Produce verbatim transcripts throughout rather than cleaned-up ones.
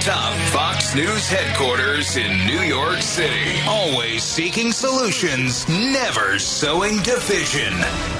atop Fox News headquarters in New York City. Always seeking solutions, never sowing division.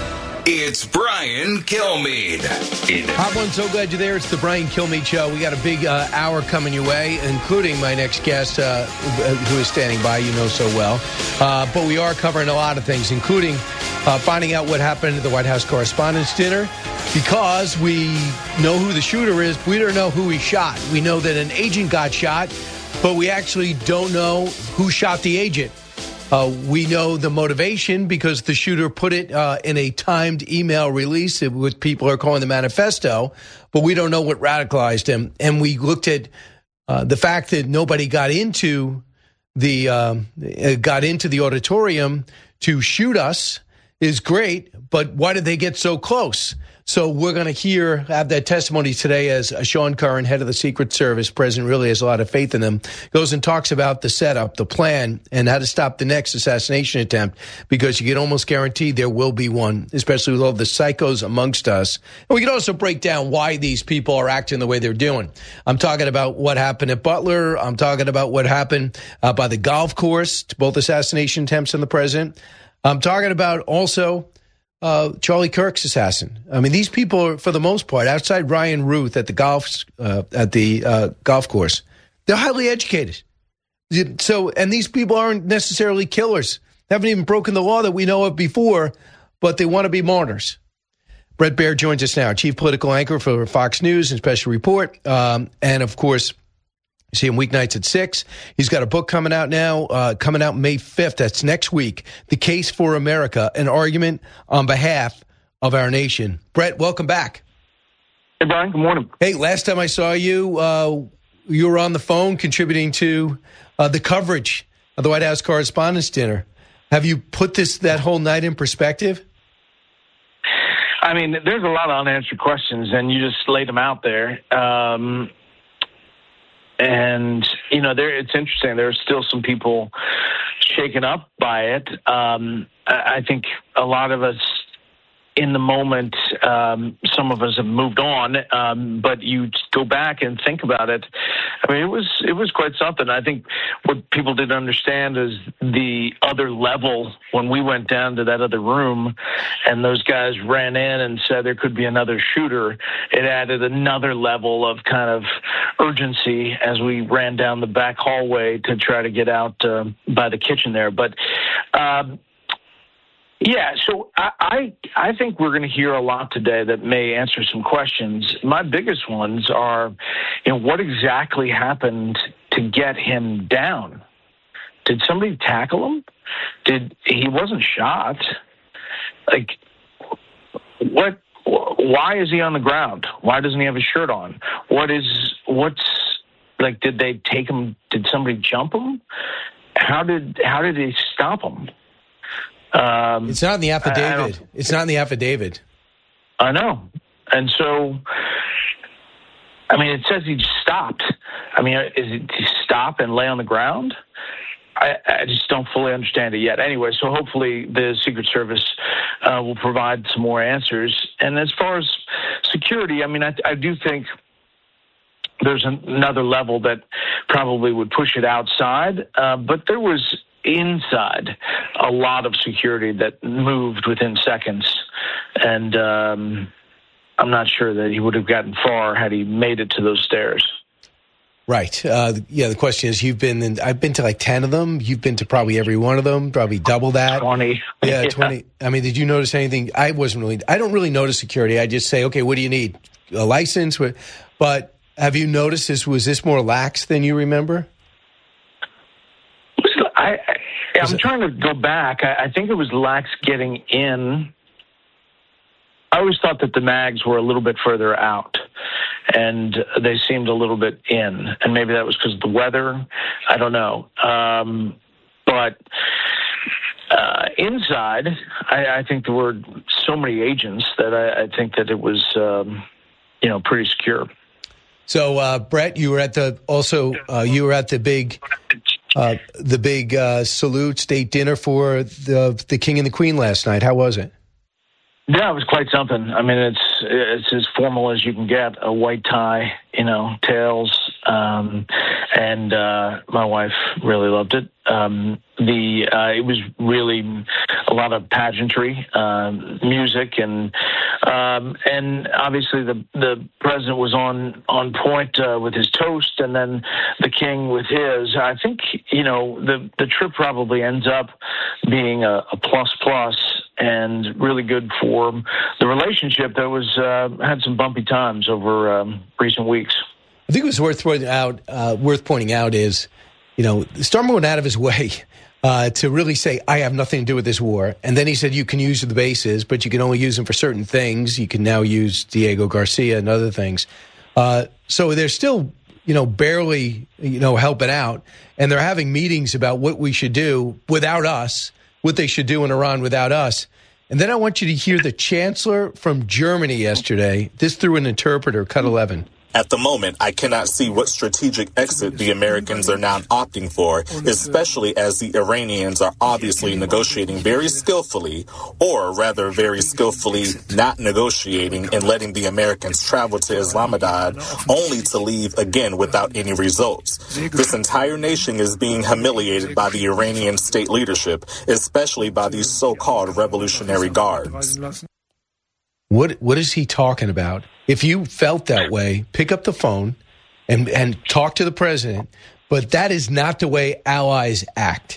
It's Brian Kilmeade. Hot one, so glad you're there. It's the Brian Kilmeade Show. We got a big uh, hour coming your way, including my next guest, uh, who is standing by, you know so well. Uh, but we are covering a lot of things, including uh, finding out what happened at the White House Correspondents' Dinner, because we know who the shooter is. We don't know who he shot. We know that an agent got shot, but we actually don't know who shot the agent. Uh, we know the motivation because the shooter put it uh, in a timed email release, what people are calling the manifesto, but we don't know what radicalized him. And we looked at uh, the fact that nobody got into the um, got into the auditorium to shoot us is great, but why did they get so close? So we're going to hear, have that testimony today as Sean Curran, head of the Secret Service, president really has a lot of faith in them, goes and talks about the setup, the plan, and how to stop the next assassination attempt, because you can almost guarantee there will be one, especially with all the psychos amongst us. And we can also break down why these people are acting the way they're doing. I'm talking about what happened at Butler. I'm talking about what happened uh, by the golf course, both assassination attempts on the president. I'm talking about also Uh, Charlie Kirk's assassin. I mean, these people are, for the most part, outside Ryan Ruth at the golf uh, at the uh, golf course, they're highly educated. So, and these people aren't necessarily killers. They haven't even broken the law that we know of before, but they want to be martyrs. Bret Baier joins us now, chief political anchor for Fox News and Special Report, um, and of course, you see him weeknights at six. He's got a book coming out now, uh, coming out May fifth. That's next week. The Case for America, an argument on behalf of our nation. Bret, welcome back. Hey, Brian. Good morning. Hey, last time I saw you, uh, you were on the phone contributing to uh, the coverage of the White House Correspondents' Dinner. Have you put this that whole night in perspective? I mean, there's a lot of unanswered questions, and you just laid them out there. Um And, you know, there it's interesting. There are still some people shaken up by it. Um, I, I think a lot of us in the moment, um, some of us have moved on, um, but you go back and think about it. I mean, it was it was quite something. I think what people didn't understand is the other level when we went down to that other room and those guys ran in and said there could be another shooter. It added another level of kind of urgency as we ran down the back hallway to try to get out uh, by the kitchen there. But, um, Yeah, so I, I I think we're going to hear a lot today that may answer some questions. My biggest ones are, you know, what exactly happened to get him down? Did somebody tackle him? Did he wasn't shot? Like, what? Why is he on the ground? Why doesn't he have a shirt on? What is what's like? Did they take him? Did somebody jump him? How did how did they stop him? Um, it's not in the affidavit. It's not in the affidavit. I know. And so, I mean, it says he stopped. I mean, is it to stop and lay on the ground? I, I just don't fully understand it yet. Anyway, so hopefully the Secret Service uh, will provide some more answers. And as far as security, I mean, I, I do think there's another level that probably would push it outside, uh, but there was inside a lot of security that moved within seconds, and um, I'm not sure that he would have gotten far had he made it to those stairs. Right. Uh, yeah, the question is, you've been in, I've been to like ten of them. You've been to probably every one of them, probably double that. twenty. Yeah, twenty. I mean, did you notice anything? I wasn't really, I don't really notice security. I just say, okay, what do you need? A license? But have you noticed this? Was this more lax than you remember? I, I, I'm trying to go back. I, I think it was lax getting in. I always thought that the mags were a little bit further out, and they seemed a little bit in. And maybe that was because of the weather. I don't know. Um, but uh, inside, I, I think there were so many agents that I, I think that it was, um, you know, pretty secure. So, uh, Bret, you were at the also uh, you were at the big. Uh, the big uh, salute state dinner for the the King and the Queen last night. How was it? Yeah, it was quite something. I mean, it's it's as formal as you can get. A white tie, you know, tails, um, and uh, my wife really loved it. Um, the uh, it was really a lot of pageantry, um, music, and um, and obviously the the president was on on point uh, with his toast, and then the king with his. I think you know the the trip probably ends up being a, a plus plus and really good for the relationship that was uh, had some bumpy times over um, recent weeks. I think it was worth pointing out. Uh, worth pointing out is, you know, Starmer went out of his way uh, to really say, "I have nothing to do with this war," and then he said, "You can use the bases, but you can only use them for certain things. You can now use Diego Garcia and other things." Uh, so they're still, you know, barely, you know, helping out, and they're having meetings about what we should do without us, what they should do in Iran without us. And then I want you to hear the chancellor from Germany yesterday. This through an interpreter, cut eleven. At the moment, I cannot see what strategic exit the Americans are now opting for, especially as the Iranians are obviously negotiating very skillfully, or rather very skillfully not negotiating and letting the Americans travel to Islamabad only to leave again without any results. This entire nation is being humiliated by the Iranian state leadership, especially by these so-called Revolutionary Guards. What What is he talking about? If you felt that way, pick up the phone and, and talk to the president. But that is not the way allies act.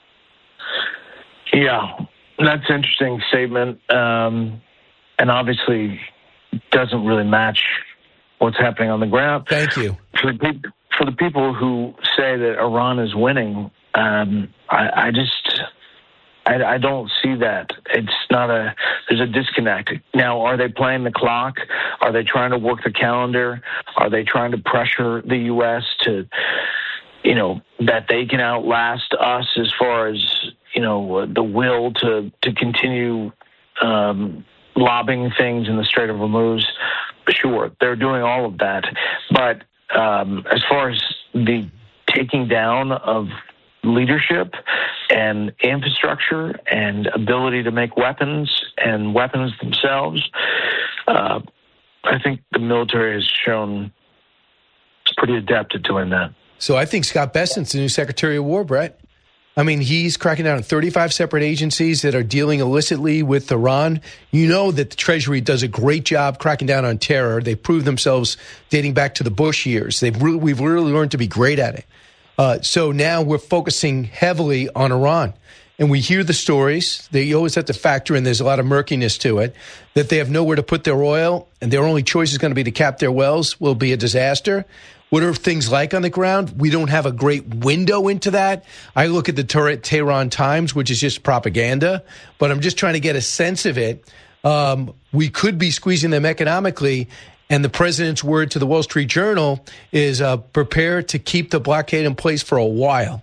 Yeah, that's an interesting statement. Um, and obviously doesn't really match what's happening on the ground. Thank you. For the, pe- for the people who say that Iran is winning, um, I, I just... I, I don't see that. It's not a, there's a disconnect. Now, are they playing the clock? Are they trying to work the calendar? Are they trying to pressure the U S to, you know, that they can outlast us as far as, you know, the will to, to continue um, lobbing things in the Strait of Hormuz? Sure, they're doing all of that. But um, as far as the taking down of leadership and infrastructure and ability to make weapons and weapons themselves, uh, I think the military has shown it's pretty adept at doing that. So I think Scott Bessent's the new Secretary of War, Brett. I mean, he's cracking down on thirty-five separate agencies that are dealing illicitly with Iran. You know that the Treasury does a great job cracking down on terror. They proved themselves dating back to the Bush years. They've really, we've really learned to be great at it. Uh, so now we're focusing heavily on Iran. And we hear the stories. They always have to factor in, there's a lot of murkiness to it, that they have nowhere to put their oil, and their only choice is going to be to cap their wells, will be a disaster. What are things like on the ground? We don't have a great window into that. I look at the Tehran Times, which is just propaganda, but I'm just trying to get a sense of it. Um, we could be squeezing them economically. And the president's word to the Wall Street Journal is uh, prepare to keep the blockade in place for a while.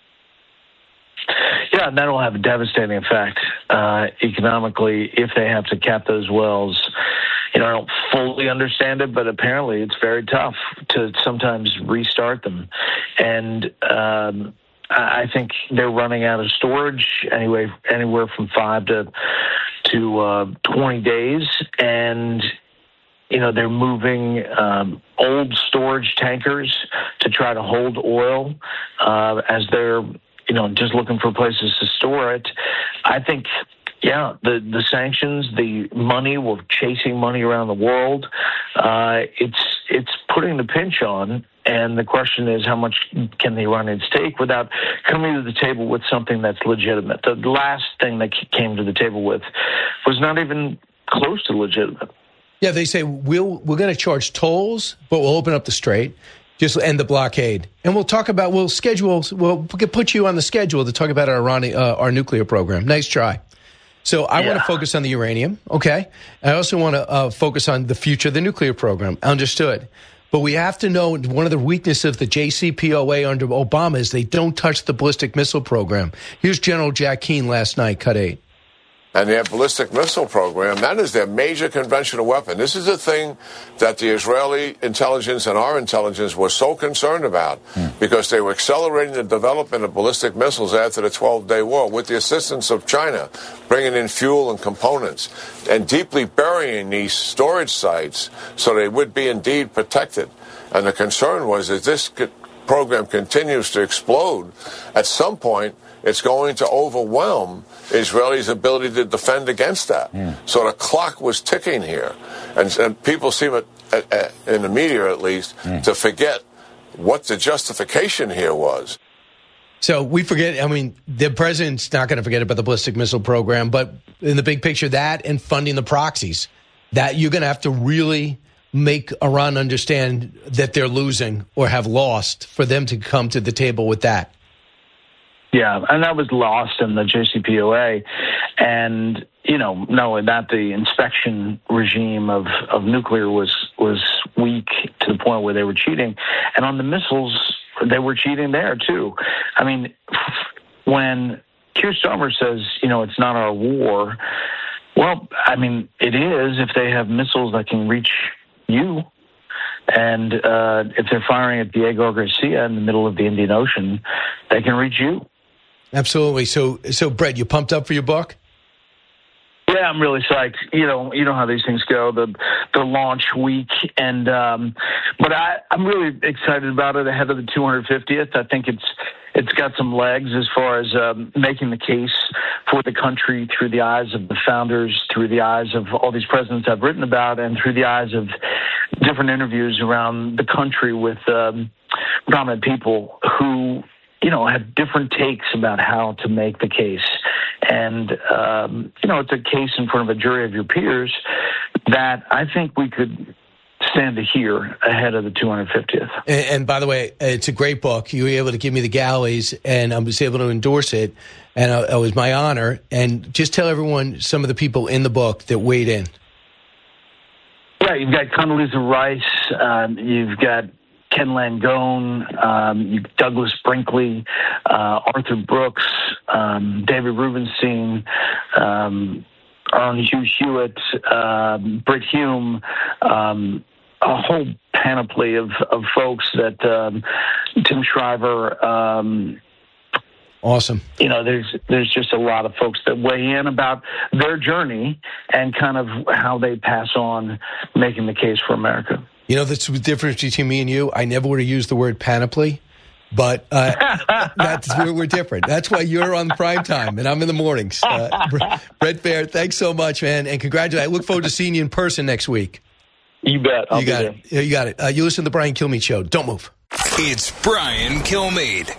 Yeah, and that will have a devastating effect uh, economically if they have to cap those wells. You know, I don't fully understand it, but apparently it's very tough to sometimes restart them. And um, I think they're running out of storage anyway, anywhere from five to to uh, twenty days, and you know, they're moving um, old storage tankers to try to hold oil uh, as they're, you know, just looking for places to store it. I think, yeah, the, the sanctions, the money, we're chasing money around the world. Uh, it's it's putting the pinch on, and the question is how much can the Iranians take without coming to the table with something that's legitimate. The last thing they came to the table with was not even close to legitimate. Yeah, they say we'll, we're going to charge tolls, but we'll open up the strait, just end the blockade. And we'll talk about, we'll schedule, we'll put you on the schedule to talk about our Iran, uh, our nuclear program. Nice try. So I yeah. want to focus on the uranium, okay? I also want to uh, focus on the future of the nuclear program. Understood. But we have to know one of the weaknesses of the J C P O A under Obama is they don't touch the ballistic missile program. Here's General Jack Keane last night, cut eight. and their ballistic missile program, that is their major conventional weapon. This is the thing that the Israeli intelligence and our intelligence were so concerned about mm. because they were accelerating the development of ballistic missiles after the twelve-day war with the assistance of China, bringing in fuel and components and deeply burying these storage sites so they would be indeed protected. And the concern was that this program continues to explode, at some point it's going to overwhelm Israelis' ability to defend against that. Mm. So the clock was ticking here. And, and people seem, at, at, at, in the media at least, mm. to forget what the justification here was. So we forget, I mean, the president's not going to forget about the ballistic missile program, but in the big picture, that and funding the proxies, that you're going to have to really make Iran understand that they're losing or have lost for them to come to the table with that. Yeah, and that was lost in the J C P O A. And, you know, not only that, the inspection regime of, of nuclear was, was weak to the point where they were cheating. And on the missiles, they were cheating there, too. I mean, when Keir Starmer says, you know, it's not our war, well, I mean, it is if they have missiles that can reach you. And uh, if they're firing at Diego Garcia in the middle of the Indian Ocean, they can reach you. Absolutely. So, so Brett, you pumped up for your book? Yeah, I'm really psyched. You know, you know how these things go, the the launch week, and um, but I, I'm really excited about it ahead of the two hundred fiftieth. I think it's it's got some legs as far as um, making the case for the country through the eyes of the founders, through the eyes of all these presidents I've written about, and through the eyes of different interviews around the country with um, prominent people who, you know, have different takes about how to make the case. And, um, you know, it's a case in front of a jury of your peers that I think we could stand to hear ahead of the two hundred fiftieth. And, and by the way, it's a great book. You were able to give me the galleys, and I was able to endorse it, and it was my honor. And just tell everyone some of the people in the book that weighed in. Yeah, you've got Condoleezza Rice, um, you've got Ken Langone, um, Douglas Brinkley, uh, Arthur Brooks, um, David Rubenstein, um, Aaron Hugh Hewitt, um, Britt Hume, um, a whole panoply of, of folks that um, Tim Shriver. Um, awesome. You know, there's there's just a lot of folks that weigh in about their journey and kind of how they pass on making the case for America. You know, that's the difference between me and you. I never would have used the word panoply, but uh, that's where we're different. That's why you're on prime time and I'm in the mornings. Uh, Bret Baier, thanks so much, man, and congratulations. I look forward to seeing you in person next week. You bet. I'll you got be it. There. You got it. Uh, you listen to the Brian Kilmeade Show. Don't move. It's Brian Kilmeade.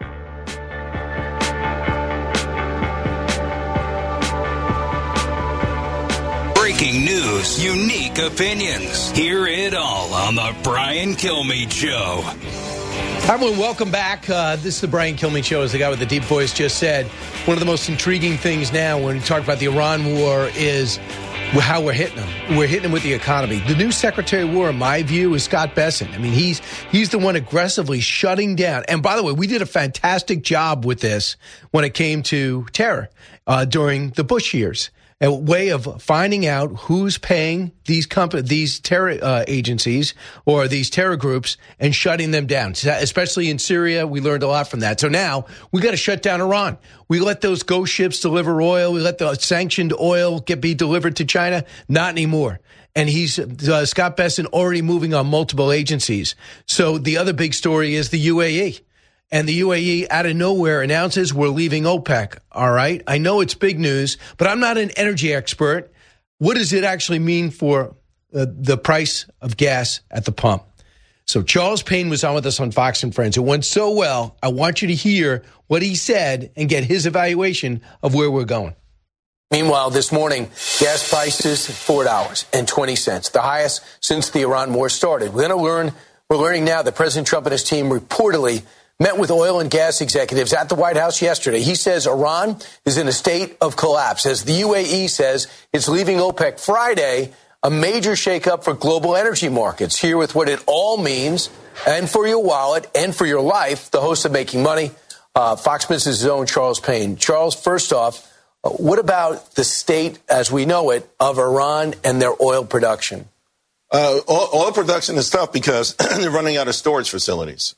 Breaking news, unique opinions. Hear it all on the Brian Kilmeade Show. Hi, everyone. Welcome back. Uh, this is the Brian Kilmeade Show, as the guy with the deep voice just said. One of the most intriguing things now when we talk about the Iran war is how we're hitting them. We're hitting them with the economy. The new Secretary of War, in my view, is Scott Bessent. I mean, he's he's the one aggressively shutting down. And by the way, we did a fantastic job with this when it came to terror uh, during the Bush years. A way of finding out who's paying these company, these terror uh, agencies or these terror groups and shutting them down. Especially in Syria, we learned a lot from that. So now we got to shut down Iran. We let those ghost ships deliver oil. We let the sanctioned oil get be delivered to China. Not anymore. And he's uh, Scott Bessent already moving on multiple agencies. So the other big story is the U A E. And the U A E, out of nowhere, announces we're leaving OPEC. All right. I know it's big news, but I'm not an energy expert. What does it actually mean for uh, the price of gas at the pump? So Charles Payne was on with us on Fox and Friends. It went so well. I want you to hear what he said and get his evaluation of where we're going. Meanwhile, this morning, gas prices, four dollars and twenty cents, the highest since the Iran war started. We're going to learn, we're learning now that President Trump and his team reportedly met with oil and gas executives at the White House yesterday. He says Iran is in a state of collapse. As the U A E says it's leaving OPEC Friday, a major shakeup for global energy markets. Here with what it all means, and for your wallet, and for your life, the host of Making Money, uh, Fox Business' own Charles Payne. Charles, first off, What about the state, as we know it, of Iran and their oil production? Uh, oil, oil production is tough because they're running out of storage facilities.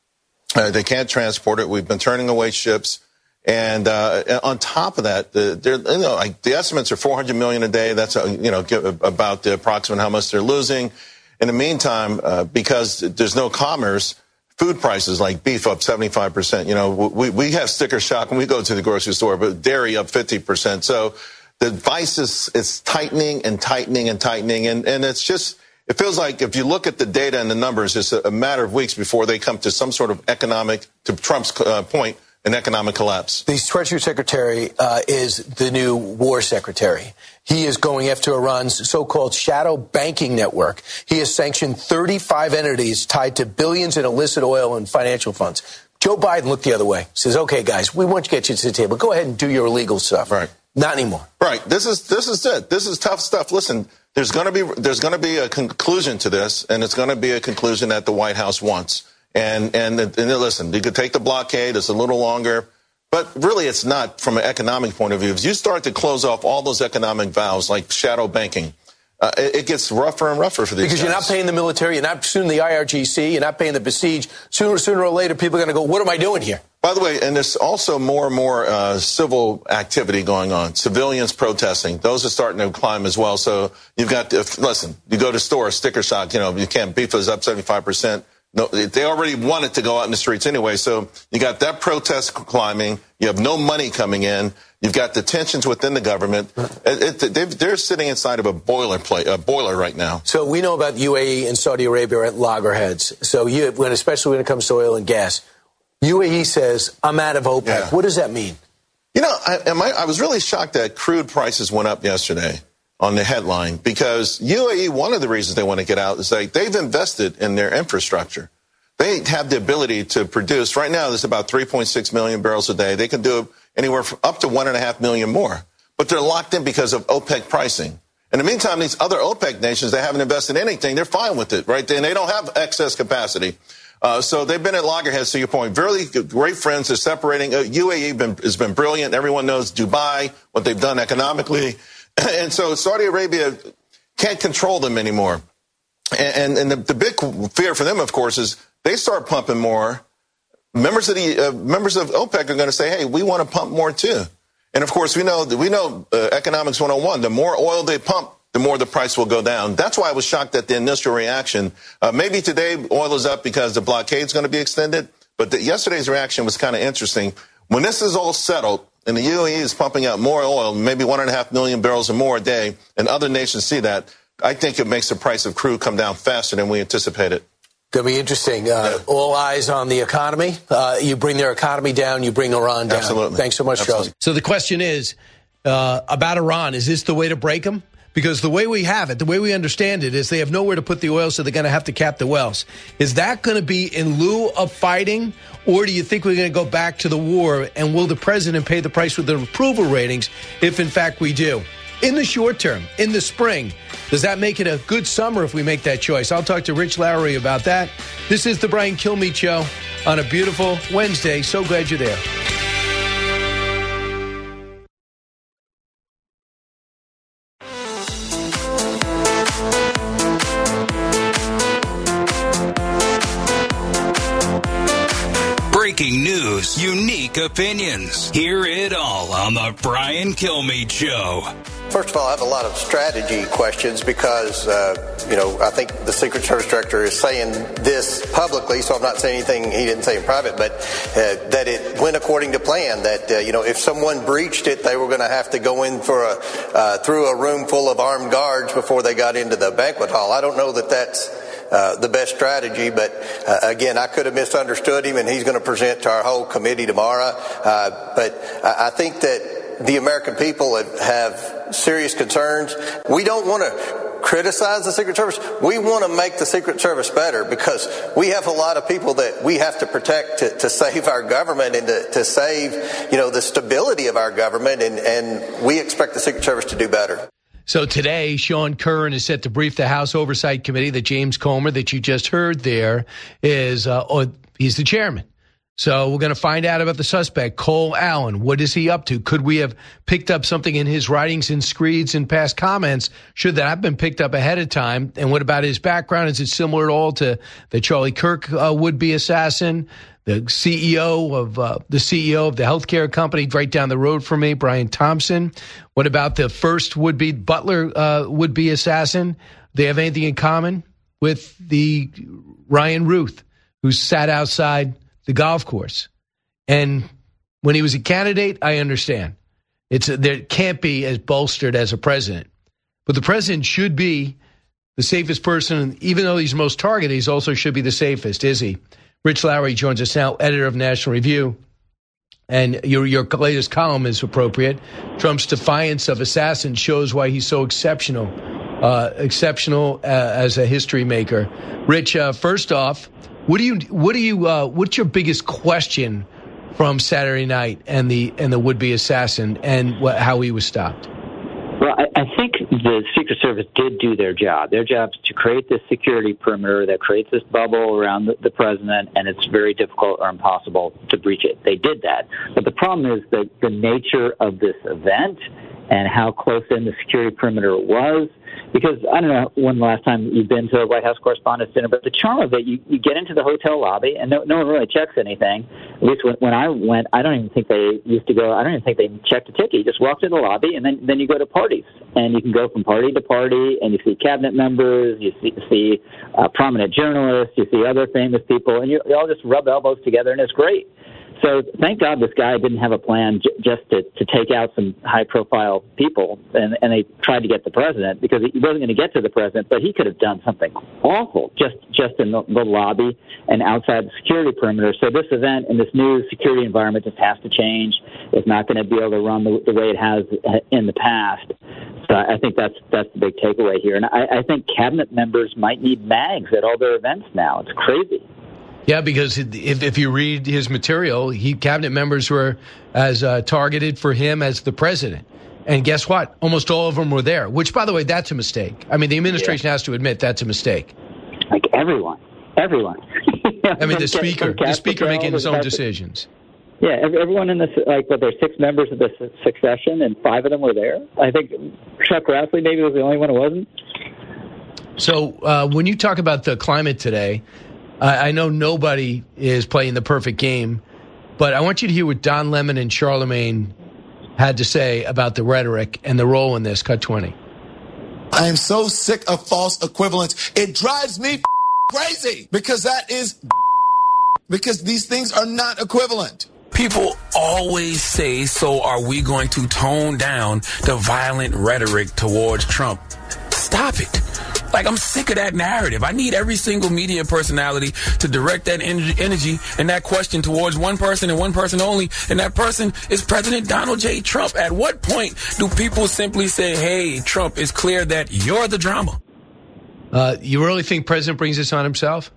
Uh, they can't transport it. We've been turning away ships. And uh, on top of that, the, you know, like the estimates are four hundred million a day. That's uh, you know about the approximate how much they're losing. In the meantime, uh, because there's no commerce, food prices like beef up seventy-five percent. You know, we we have sticker shock when we go to the grocery store, but dairy up fifty percent. So the vice is, is tightening and tightening and tightening, and and it's just. It feels like if you look at the data and the numbers, it's a matter of weeks before they come to some sort of economic, to Trump's uh, point, an economic collapse. The Treasury Secretary uh, is the new war secretary. He is going after Iran's so-called shadow banking network. He has sanctioned thirty-five entities tied to billions in illicit oil and financial funds. Joe Biden looked the other way, says, okay, guys, we want to get you to the table. Go ahead and do your illegal stuff. Right. Not anymore. Right. This is this is it. This is tough stuff. Listen, there's going to be there's going to be a conclusion to this, and it's going to be a conclusion that the White House wants. And and, and listen, you could take the blockade. It's a little longer, but really, it's not from an economic point of view. If you start to close off all those economic valves like shadow banking, uh, it, it gets rougher and rougher for these because guys. You're not paying the military, you're not soon the I R G C, you're not paying the besieged. Sooner sooner or later, people are going to go, what am I doing here? By the way, and there's also more and more uh, civil activity going on, civilians protesting. Those are starting to climb as well. So you've got, to, listen, you go to store, sticker shock, you know, you can't, beef is up seventy-five percent. No, they already wanted to go out in the streets anyway. So you got that protest climbing. You have no money coming in. You've got the tensions within the government. It, it, they're sitting inside of a boiler plate, a boiler right now. So we know about U A E and Saudi Arabia at loggerheads. So you, when, especially when it comes to oil and gas, U A E says, I'm out of OPEC. Yeah. What does that mean? You know, I, am I, I was really shocked that crude prices went up yesterday on the headline because U A E, one of the reasons they want to get out is like they've invested in their infrastructure. They have the ability to produce. Right now, there's about three point six million barrels a day. They can do anywhere from up to one and a half million more. But they're locked in because of OPEC pricing. In the meantime, these other OPEC nations, they haven't invested in anything. They're fine with it, right? And they don't have excess capacity. Uh, so they've been at loggerheads, to your point. Really great friends. They're separating. Uh, U A E been, has been brilliant. Everyone knows Dubai, what they've done economically. And so Saudi Arabia can't control them anymore. And, and the, the big fear for them, of course, is they start pumping more. Members of the uh, members of OPEC are going to say, hey, we want to pump more, too. And, of course, we know we know uh, economics one oh one. The more oil they pump, the more the price will go down. That's why I was shocked at the initial reaction. Uh, maybe today oil is up because the blockade is going to be extended. But the, yesterday's reaction was kind of interesting. When this is all settled and the U A E is pumping out more oil, maybe one and a half million barrels or more a day, and other nations see that, I think it makes the price of crude come down faster than we anticipated. Going to be interesting. Uh, all eyes on the economy. Uh, you bring their economy down, you bring Iran down. Absolutely. Thanks so much, Absolutely. Charles. So the question is, uh, about Iran, is this the way to break them? Because the way we have it, the way we understand it, is they have nowhere to put the oil, so they're going to have to cap the wells. Is that going to be in lieu of fighting, or do you think we're going to go back to the war, and will the president pay the price with the approval ratings if, in fact, we do? In the short term, in the spring, does that make it a good summer if we make that choice? I'll talk to Rich Lowry about that. This is the Brian Kilmeade Show on a beautiful Wednesday. So glad you're there. Breaking news, unique opinions. Hear it all on the Brian Kilmeade Show. First of all, I have a lot of strategy questions because, uh, you know, I think the Secret Service Director is saying this publicly, so I'm not saying anything he didn't say in private, but uh, that it went according to plan, that, uh, you know, if someone breached it, they were going to have to go in for a, uh, through a room full of armed guards before they got into the banquet hall. I don't know that that's Uh, the best strategy, but uh, again, I could have misunderstood him, and he's going to present to our whole committee tomorrow. Uh, but I, I think that the American people have, have serious concerns. We don't want to criticize the Secret Service. We want to make the Secret Service better because we have a lot of people that we have to protect to, to save our government and to, to save, you know, the stability of our government, and, and we expect the Secret Service to do better. So today, Sean Curran is set to brief the House Oversight Committee that James Comer, that you just heard there, is uh, oh, he's the chairman. So we're going to find out about the suspect, Cole Allen. What is he up to? Could we have picked up something in his writings and screeds and past comments? Should that have been picked up ahead of time? And what about his background? Is it similar at all to the Charlie Kirk uh, would-be assassin? The C E O of uh, the C E O of the healthcare company right down the road from me, Brian Thompson. What about the first would-be Butler uh, would-be assassin? They have anything in common with the Ryan Ruth, who sat outside the golf course. And when he was a candidate, I understand. It's a, there can't be as bolstered as a president. But the president should be the safest person, even though he's most targeted, he's also should be the safest, is he? Rich Lowry joins us now, editor of National Review. And your, your latest column is appropriate. Trump's defiance of assassins shows why he's so exceptional, uh, exceptional uh, as a history maker. Rich, uh, first off, What do you? What do you? Uh, what's your biggest question from Saturday night and the and the would-be assassin and what, how he was stopped? Well, I, I think the Secret Service did do their job. Their job is to create this security perimeter that creates this bubble around the, the president, and it's very difficult or impossible to breach it. They did that, but the problem is that the nature of this event and how close in the security perimeter was. Because I don't know when the last time you've been to a White House Correspondents' Dinner, but the charm of it, you, you get into the hotel lobby and no, no one really checks anything. At least when, when I went, I don't even think they used to go, I don't even think they checked a ticket. You just walk to the lobby and then, then you go to parties. And you can go from party to party and you see cabinet members, you see, see uh, prominent journalists, you see other famous people, and you, you all just rub elbows together and it's great. So thank God this guy didn't have a plan j- just to, to take out some high-profile people, and, and they tried to get the president because he wasn't going to get to the president, but he could have done something awful just, just in the, the lobby and outside the security perimeter. So this event and this new security environment just has to change. It's not going to be able to run the, the way it has in the past. So I think that's that's the big takeaway here. And I, I think cabinet members might need mags at all their events now. It's crazy. Yeah, because if if you read his material, he cabinet members were as uh, targeted for him as the president. And guess what? Almost all of them were there, which, by the way, that's a mistake. I mean, the administration yeah. has to admit that's a mistake. Like everyone, everyone. I mean, the speaker, the speaker making his own decisions. Yeah, everyone in this, like, what, there's six members of the succession, and five of them were there. I think Chuck Grassley maybe was the only one who wasn't. So uh, when you talk about the climate today, I know nobody is playing the perfect game, but I want you to hear what Don Lemon and Charlemagne had to say about the rhetoric and the role in this. Cut twenty. I am so sick of false equivalence. It drives me crazy because that is because these things are not equivalent. People always say, so are we going to tone down the violent rhetoric towards Trump? Stop it. Like, I'm sick of that narrative. I need every single media personality to direct that energy and that question towards one person and one person only, and that person is President Donald J. Trump. At what point do people simply say, hey, Trump, it's clear that you're the drama? Uh, you really think President brings this on himself?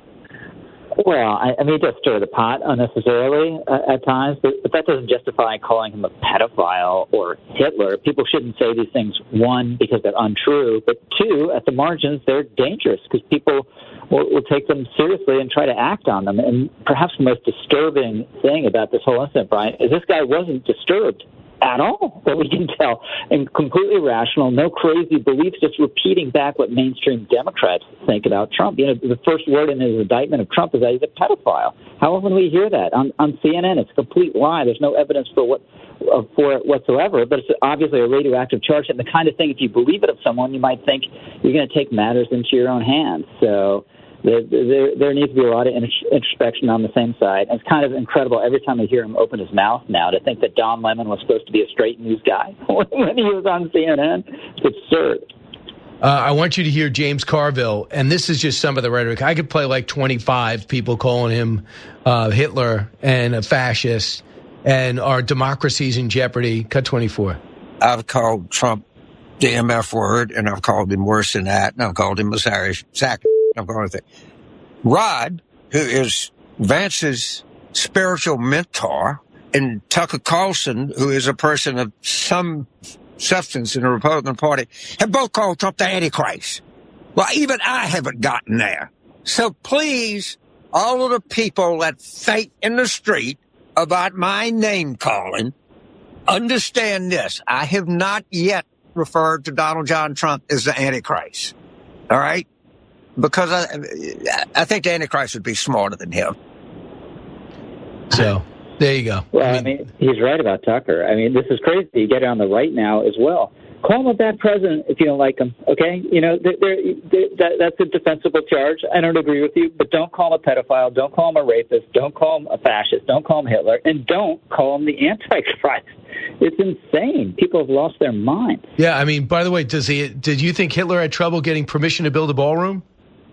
Well, I, I mean, he does stir the pot unnecessarily uh, at times, but, but that doesn't justify calling him a pedophile or Hitler. People shouldn't say these things, one, because they're untrue, but two, at the margins, they're dangerous because people will, will take them seriously and try to act on them. And perhaps the most disturbing thing about this whole incident, Brian, is this guy wasn't disturbed at all, that we can tell, and completely rational, no crazy beliefs, just repeating back what mainstream Democrats think about Trump. You know, the first word in his indictment of Trump is that he's a pedophile. How often do we hear that on, on C N N? It's a complete lie. There's no evidence for what uh, for it whatsoever, but it's obviously a radioactive charge, and the kind of thing, if you believe it of someone, you might think you're going to take matters into your own hands. So There, there, there needs to be a lot of introspection on the same side. And it's kind of incredible every time I hear him open his mouth now to think that Don Lemon was supposed to be a straight news guy when he was on C N N. It's absurd. Uh, I want you to hear James Carville, and this is just some of the rhetoric. I could play like twenty-five people calling him uh, Hitler and a fascist, and our democracy's in jeopardy. Cut twenty-four. I've called Trump the M F word, and I've called him worse than that, and I've called him a sack. I'm going with it. Rod, who is Vance's spiritual mentor, and Tucker Carlson, who is a person of some substance in the Republican Party, have both called Trump the Antichrist. Well, even I haven't gotten there. So please all of the people that fight in the street about my name calling, understand this. I have not yet referred to Donald John Trump as the Antichrist. All right? Because I, I think the Antichrist would be smarter than him. So, there you go. Well, I mean, I mean, he's right about Tucker. I mean, this is crazy. You get it on the right now as well. Call him a bad president if you don't like him, okay? You know, they're, they're, they're, that, that's a defensible charge. I don't agree with you, but don't call him a pedophile. Don't call him a rapist. Don't call him a fascist. Don't call him Hitler. And don't call him the Antichrist. It's insane. People have lost their minds. Yeah, I mean, by the way, does he? Did you think Hitler had trouble getting permission to build a ballroom?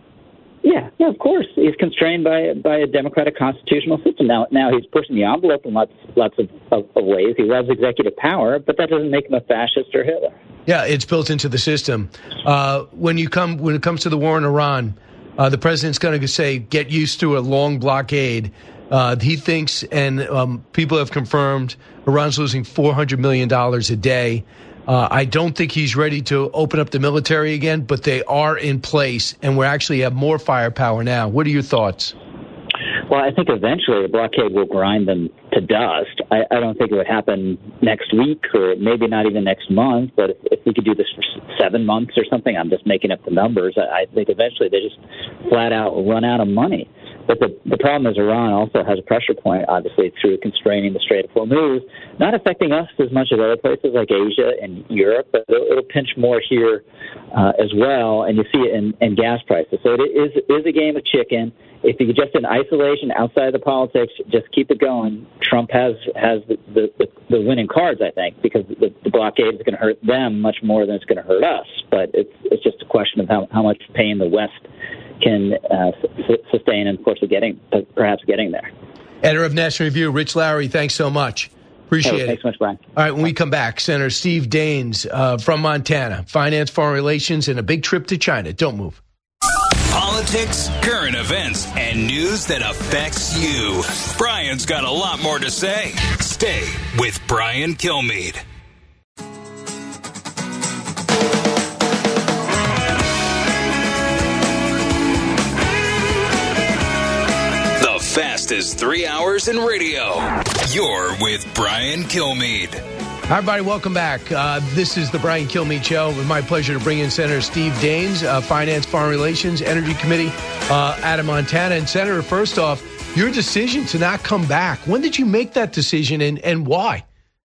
Yeah, yeah, of course. He's constrained by by a democratic constitutional system. Now, now he's pushing the envelope in lots lots of, of, of ways. He loves executive power, but that doesn't make him a fascist or Hitler. Yeah, it's built into the system. Uh, when you come when it comes to the war in Iran, uh, the president's going to say, "Get used to a long blockade." Uh, he thinks, and um, people have confirmed, Iran's losing four hundred million dollars a day. Uh, I don't think he's ready to open up the military again, but they are in place, and we actually have more firepower now. What are your thoughts? Well, I think eventually the blockade will grind them to dust. I, I don't think it would happen next week or maybe not even next month, but if, if we could do this for seven months or something, I'm just making up the numbers, I, I think eventually they just flat out run out of money. But the, the problem is Iran also has a pressure point, obviously, through constraining the Strait of Hormuz, not affecting us as much as other places like Asia and Europe, but it'll, it'll pinch more here uh, as well, and you see it in, in gas prices. So it is, is a game of chicken. If you just in isolation, outside of the politics, just keep it going, Trump has has the, the, the winning cards, I think, because the, the blockade is going to hurt them much more than it's going to hurt us. But it's it's just a question of how, how much pain the West can uh, su- sustain, and of course, getting perhaps getting there. Editor of National Review, Rich Lowry, thanks so much. Appreciate hey, it. Thanks so much, Brian. All right, when we come back, Senator Steve Daines uh, from Montana, finance, foreign relations, and a big trip to China. Don't move. Politics, current events, and news that affects you. Brian's got a lot more to say. Stay with Brian Kilmeade. The fastest three hours in radio. You're with Brian Kilmeade. Hi, everybody. Welcome back. Uh, this is the Brian Kilmeade Show. It was my pleasure to bring in Senator Steve Daines, uh, Finance, Foreign Relations, Energy Committee uh, out of Montana. And, Senator, first off, your decision to not come back. When did you make that decision, and, and why?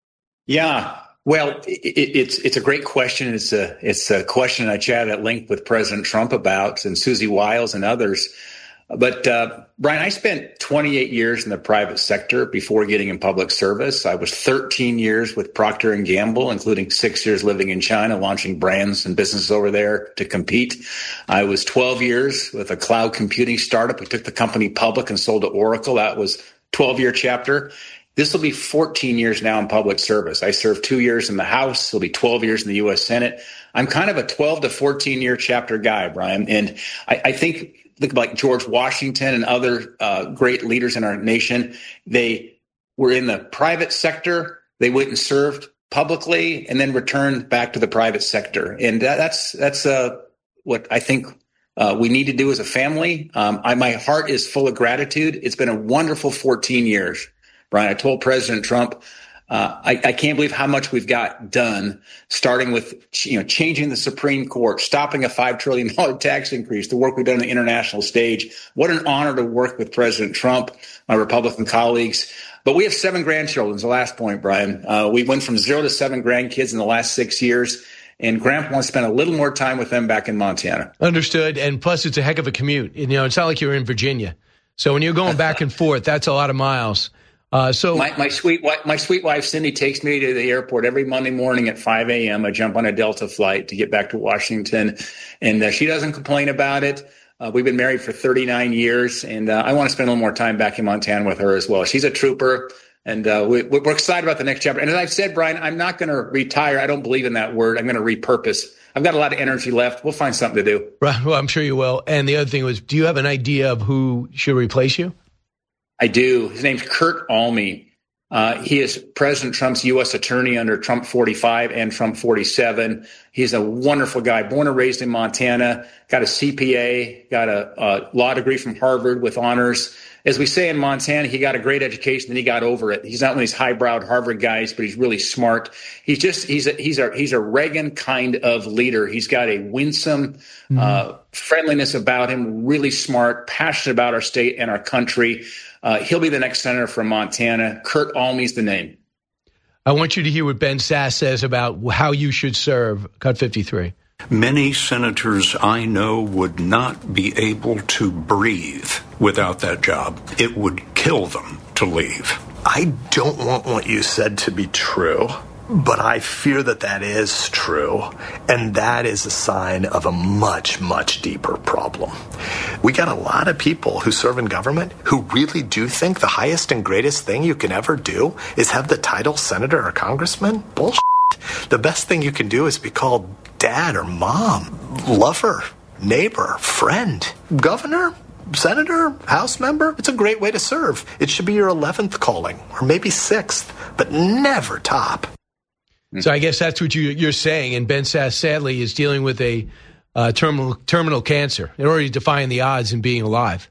Yeah, well, it, it's it's a great question. It's a, it's a question I chatted at length with President Trump about, and Susie Wiles and others. But, uh, Brian, I spent twenty-eight years in the private sector before getting in public service. I was thirteen years with Procter and Gamble, including six years living in China, launching brands and businesses over there to compete. I was twelve years with a cloud computing startup. We took the company public and sold to Oracle. That was twelve-year chapter. This will be fourteen years now in public service. I served two years in the House. It'll be twelve years in the U S Senate. I'm kind of a twelve to fourteen-year chapter guy, Brian. And I, I think... Think like George Washington and other uh, great leaders in our nation. They were in the private sector. They went and served publicly and then returned back to the private sector. And that, that's that's uh, what I think uh, we need to do as a family. Um, I, my heart is full of gratitude. It's been a wonderful fourteen years, Brian. I told President Trump, Uh, I, I can't believe how much we've got done, starting with you know changing the Supreme Court, stopping a five trillion dollars tax increase, the work we've done on the international stage. What an honor to work with President Trump, my Republican colleagues. But we have seven grandchildren. The last point, Brian. Uh, we went from zero to seven grandkids in the last six years, and Grandpa wants to spend a little more time with them back in Montana. Understood. And plus, it's a heck of a commute. You know, it's not like you're in Virginia. So when you're going back and forth, that's a lot of miles. Uh, so my, my sweet wife, my sweet wife Cindy takes me to the airport every Monday morning at five a.m. I jump on a Delta flight to get back to Washington, and uh, she doesn't complain about it. Uh, we've been married for thirty-nine years, and uh, I want to spend a little more time back in Montana with her as well. She's a trooper, and uh, we, we're excited about the next chapter. And as I've said, Brian, I'm not going to retire. I don't believe in that word. I'm going to repurpose. I've got a lot of energy left. We'll find something to do. Right. Well, I'm sure you will. And the other thing was, do you have an idea of who should replace you? I do. His name's Kurt Alme. Uh, he is President Trump's U S attorney under Trump forty-five and Trump forty-seven. He's a wonderful guy, born and raised in Montana, got a C P A, got a, a law degree from Harvard with honors. As we say in Montana, he got a great education, then he got over it. He's not one of these highbrowed Harvard guys, but he's really smart. He's just he's a, he's a he's a Reagan kind of leader. He's got a winsome mm-hmm. uh, friendliness about him, really smart, passionate about our state and our country. Uh, he'll be the next senator from Montana. Kurt Almey's the name. I want you to hear what Ben Sasse says about how you should serve. Cut fifty-three. Many senators I know would not be able to breathe without that job. It would kill them to leave. I don't want what you said to be true, but I fear that that is true, and that is a sign of a much, much deeper problem. We got a lot of people who serve in government who really do think the highest and greatest thing you can ever do is have the title senator or congressman. Bullshit. The best thing you can do is be called dad or mom, lover, neighbor, friend, governor, senator, house member. It's a great way to serve. It should be your eleventh calling, or maybe sixth, but never top. So I guess that's what you, you're saying. And Ben Sasse, sadly, is dealing with a uh, terminal terminal cancer. They're already defying the odds in being alive.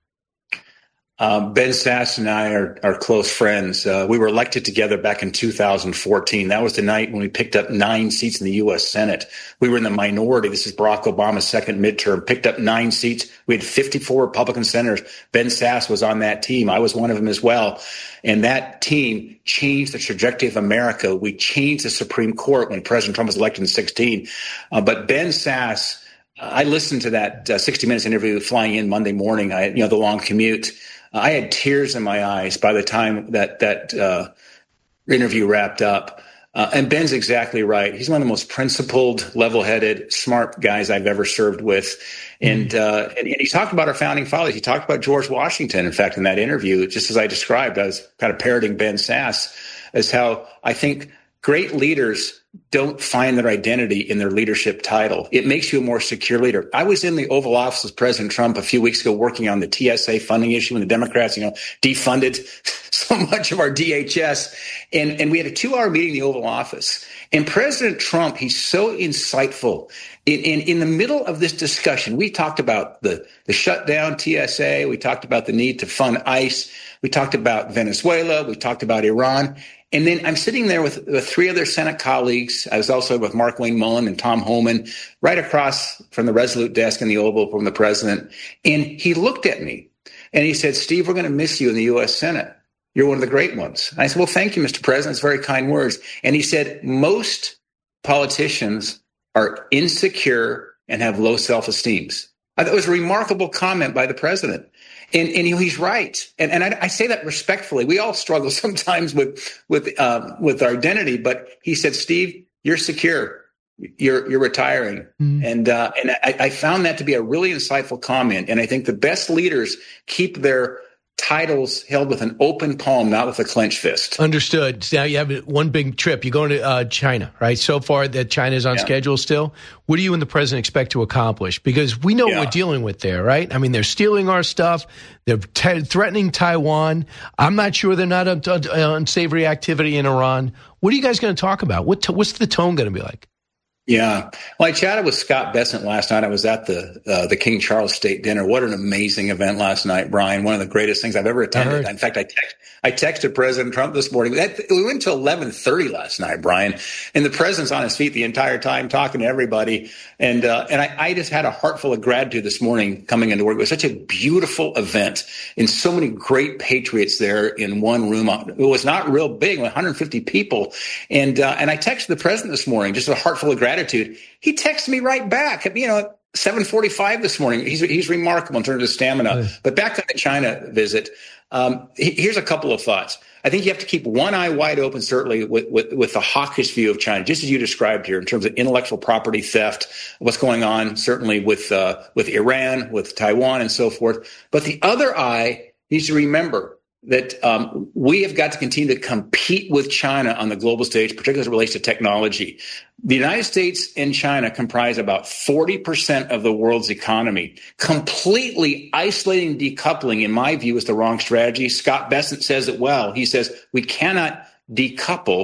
Um, Ben Sasse and I are, are close friends. Uh, we were elected together back in two thousand fourteen. That was the night when we picked up nine seats in the U S Senate. We were in the minority. This is Barack Obama's second midterm. Picked up nine seats. We had fifty-four Republican senators. Ben Sasse was on that team. I was one of them as well. And that team changed the trajectory of America. We changed the Supreme Court when President Trump was elected in sixteen. Uh, but Ben Sasse, I listened to that uh, sixty minutes interview flying in Monday morning. I, you know, the long commute. I had tears in my eyes by the time that that uh, interview wrapped up. Uh, and Ben's exactly right. He's one of the most principled, level-headed, smart guys I've ever served with. And, uh, and, and he talked about our founding fathers. He talked about George Washington, in fact, in that interview, just as I described. I was kind of parroting Ben Sasse as how I think great leaders don't find their identity in their leadership title. It makes you a more secure leader. I was in the Oval Office with President Trump a few weeks ago working on the T S A funding issue, and the Democrats, you know, defunded so much of our D H S. And, and we had a two-hour meeting in the Oval Office. And President Trump, he's so insightful. In, in, in the middle of this discussion, we talked about the, the shutdown T S A. We talked about the need to fund ICE. We talked about Venezuela. We talked about Iran. And then I'm sitting there with, with three other Senate colleagues. I was also with Mark Wayne Mullen and Tom Homan, right across from the Resolute desk in the Oval from the president. And he looked at me and he said, "Steve, we're going to miss you in the U S Senate. You're one of the great ones." And I said, "Well, thank you, Mister President. It's very kind words." And he said, "Most politicians are insecure and have low self-esteem." I thought it was a remarkable comment by the president. And, and he's right. And, and I, I say that respectfully. We all struggle sometimes with with um, with our identity. But he said, "Steve, you're secure. You're you're retiring." Mm-hmm. And uh, and I, I found that to be a really insightful comment. And I think the best leaders keep their titles held with an open palm, not with a clenched fist. Understood. Now you have one big trip. You're going to uh, China, right? So far that China is on yeah. schedule still. What do you and the president expect to accomplish? Because we know yeah. what we're dealing with there, right? I mean, they're stealing our stuff. They're t- threatening Taiwan. I'm not sure they're not un- un- unsavory activity in Iran. What are you guys going to talk about? What t- what's the tone going to be like? Yeah. Well, I chatted with Scott Bessent last night. I was at the uh, the King Charles State Dinner. What an amazing event last night, Brian. One of the greatest things I've ever attended. In fact, I, text, I texted President Trump this morning. That, we went to eleven thirty last night, Brian, and the president's on his feet the entire time talking to everybody. And uh, and I, I just had a heart full of gratitude this morning coming into work. It was such a beautiful event and so many great patriots there in one room. It was not real big, one hundred fifty people. And uh, and I texted the president this morning, just a heart full of gratitude. He texted me right back. You know, seven forty-five this morning. He's he's remarkable in terms of stamina. Nice. But back on the China visit, um, here's a couple of thoughts. I think you have to keep one eye wide open, certainly with, with, with the hawkish view of China, just as you described here in terms of intellectual property theft, what's going on, certainly with uh, with Iran, with Taiwan, and so forth. But the other eye needs to remember that um, we have got to continue to compete with China on the global stage, particularly as it relates to technology. The United States and China comprise about forty percent of the world's economy. Completely isolating and decoupling, in my view, is the wrong strategy. Scott Bessent says it well. He says we cannot decouple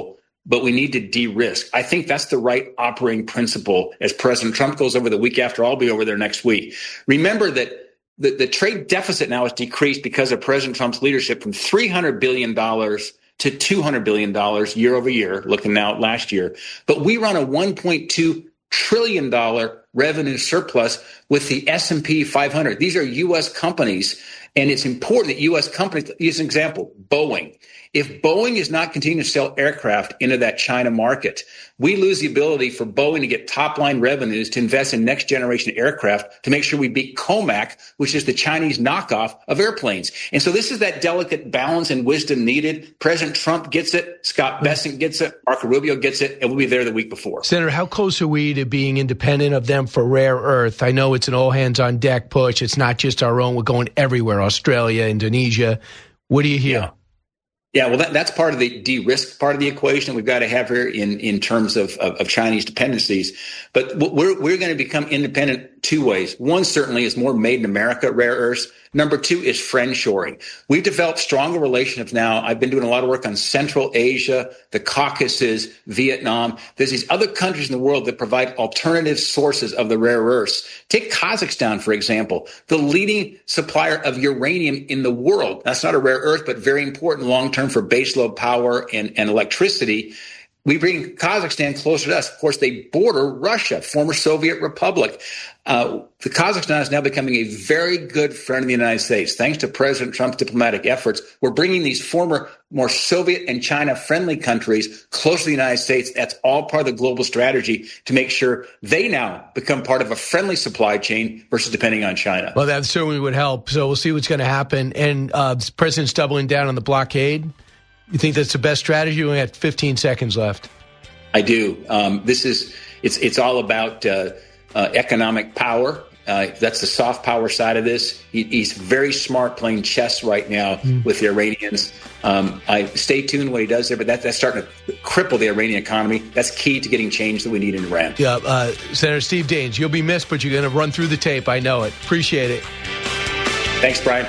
but we need to de-risk. I think that's the right operating principle as President Trump goes over the week after. I'll be over there next week. Remember that the, the trade deficit now has decreased because of President Trump's leadership from three hundred billion dollars to two hundred billion dollars year over year, looking now at last year. But we run a one point two trillion dollars revenue surplus with the S and P five hundred. These are U S companies, and it's important that U S companies, use an example, Boeing. If Boeing is not continuing to sell aircraft into that China market, we lose the ability for Boeing to get top-line revenues to invest in next-generation aircraft to make sure we beat COMAC, which is the Chinese knockoff of airplanes. And so this is that delicate balance and wisdom needed. President Trump gets it. Scott Bessent gets it. Marco Rubio gets it. And we'll be there the week before. Senator, how close are we to being independent of them for rare earth? I know it's an all-hands-on-deck push. It's not just our own. We're going everywhere, Australia, Indonesia. What do you hear? Yeah. Yeah, well, that, that's part of the de-risk part of the equation we've got to have here in, in terms of, of, of Chinese dependencies. But we're we're going to become independent two ways. One certainly is more made in America rare earths. Number two is friendshoring. We've developed stronger relationships now. I've been doing a lot of work on Central Asia, the Caucasus, Vietnam. There's these other countries in the world that provide alternative sources of the rare earths. Take Kazakhstan, for example, the leading supplier of uranium in the world. That's not a rare earth, but very important long-term for baseload power and, and electricity. We bring Kazakhstan closer to us. Of course, they border Russia, former Soviet republic. Uh, the Kazakhstan is now becoming a very good friend of the United States. Thanks to President Trump's diplomatic efforts, we're bringing these former, more Soviet and China-friendly countries close to the United States. That's all part of the global strategy to make sure they now become part of a friendly supply chain versus depending on China. Well, that certainly would help. So we'll see what's going to happen. And uh, the president's doubling down on the blockade. You think that's the best strategy? We only have fifteen seconds left. I do. Um, this is it's it's all about uh, uh, economic power. Uh, that's the soft power side of this. He, he's very smart playing chess right now mm. with the Iranians. Um, I stay tuned what he does there, but that, that's starting to cripple the Iranian economy. That's key to getting change that we need in Iran. Yeah, uh, Senator Steve Daines, you'll be missed, but you're going to run through the tape. I know it. Appreciate it. Thanks, Brian.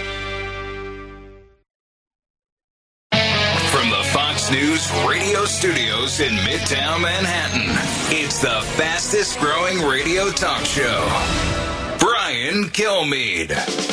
News radio studios in Midtown Manhattan. It's the fastest growing radio talk show. Brian Kilmeade.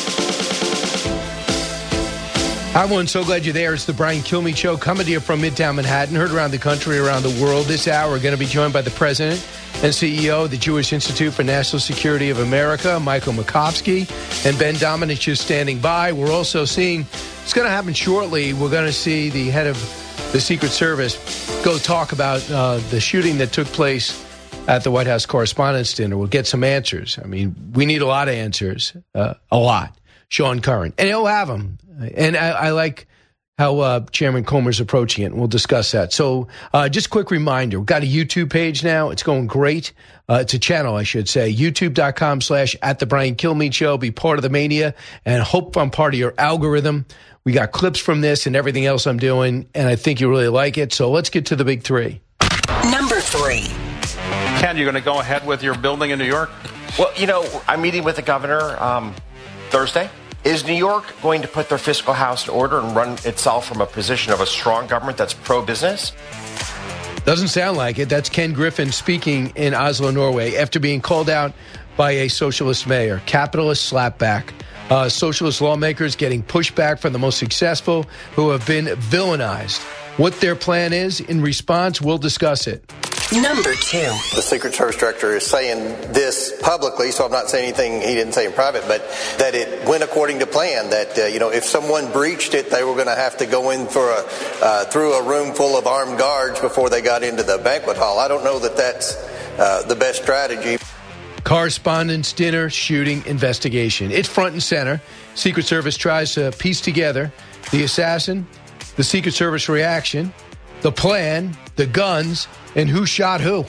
Hi, everyone. So glad you're there. It's the Brian Kilmeade Show coming to you from Midtown Manhattan. Heard around the country, around the world. This hour, we're going to be joined by the president and C E O of the Jewish Institute for National Security of America, Michael Makovsky, and Ben Domenech is standing by. We're also seeing, it's going to happen shortly, we're going to see the head of the Secret Service go talk about uh, the shooting that took place at the White House Correspondents' Dinner. We'll get some answers. I mean, we need a lot of answers, uh, a lot. Sean Curran, and he'll have them. And I, I like how uh, Chairman Comer's approaching it, and we'll discuss that. So uh, just a quick reminder, we've got a YouTube page now. It's going great. Uh, it's a channel, I should say, youtube.com slash at the Brian Kilmeade Show. Be part of the mania and hope I'm part of your algorithm. We got clips from this and everything else I'm doing, and I think you really like it. So let's get to the big three. Number three. Ken, you're going to go ahead with your building in New York? Well, you know, I'm meeting with the governor um, Thursday. Is New York going to put their fiscal house in order and run itself from a position of a strong government that's pro-business? Doesn't sound like it. That's Ken Griffin speaking in Oslo, Norway, after being called out by a socialist mayor. Capitalist slapback. Uh, socialist lawmakers getting pushback from the most successful who have been villainized. What their plan is in response, we'll discuss it. Number two. The Secret Service director is saying this publicly, so I'm not saying anything he didn't say in private, but that it went according to plan, that, uh, you know, if someone breached it, they were going to have to go in for a, uh, through a room full of armed guards before they got into the banquet hall. I don't know that that's uh, the best strategy. Correspondents' Dinner shooting investigation. It's front and center. Secret Service tries to piece together the assassin, the Secret Service reaction, the plan, the guns, and who shot who.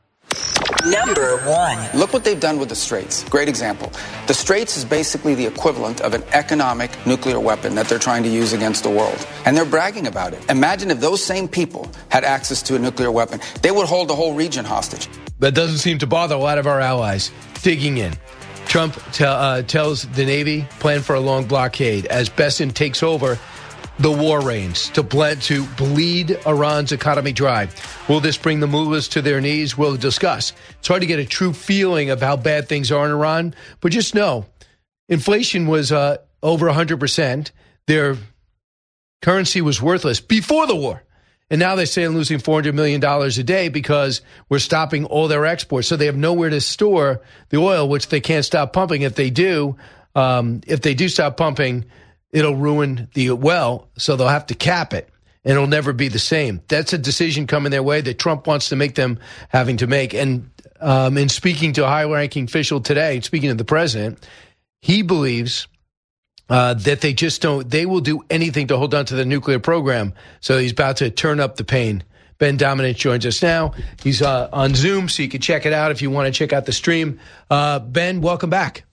Number one. Look what they've done with the Straits. Great example. The Straits is basically the equivalent of an economic nuclear weapon that they're trying to use against the world. And they're bragging about it. Imagine if those same people had access to a nuclear weapon. They would hold the whole region hostage. That doesn't seem to bother a lot of our allies. Digging in. Trump te- uh, tells the Navy, plan for a long blockade. As Bessent takes over, the war reigns to bled, to bleed Iran's economy dry. Will this bring the mullahs to their knees? We'll discuss. It's hard to get a true feeling of how bad things are in Iran, but just know inflation was uh, over one hundred percent. Their currency was worthless before the war. And now they say they're losing four hundred million dollars a day because we're stopping all their exports. So they have nowhere to store the oil, which they can't stop pumping. If they do, um, if they do stop pumping, it'll ruin the well, so they'll have to cap it, and it'll never be the same. That's a decision coming their way that Trump wants to make them having to make. And um, in speaking to a high-ranking official today, speaking to the president, he believes uh, that they just don't, they will do anything to hold on to the nuclear program. So he's about to turn up the pain. Ben Dominant joins us now. He's uh, on Zoom, so you can check it out if you want to check out the stream. Uh, Ben, welcome back.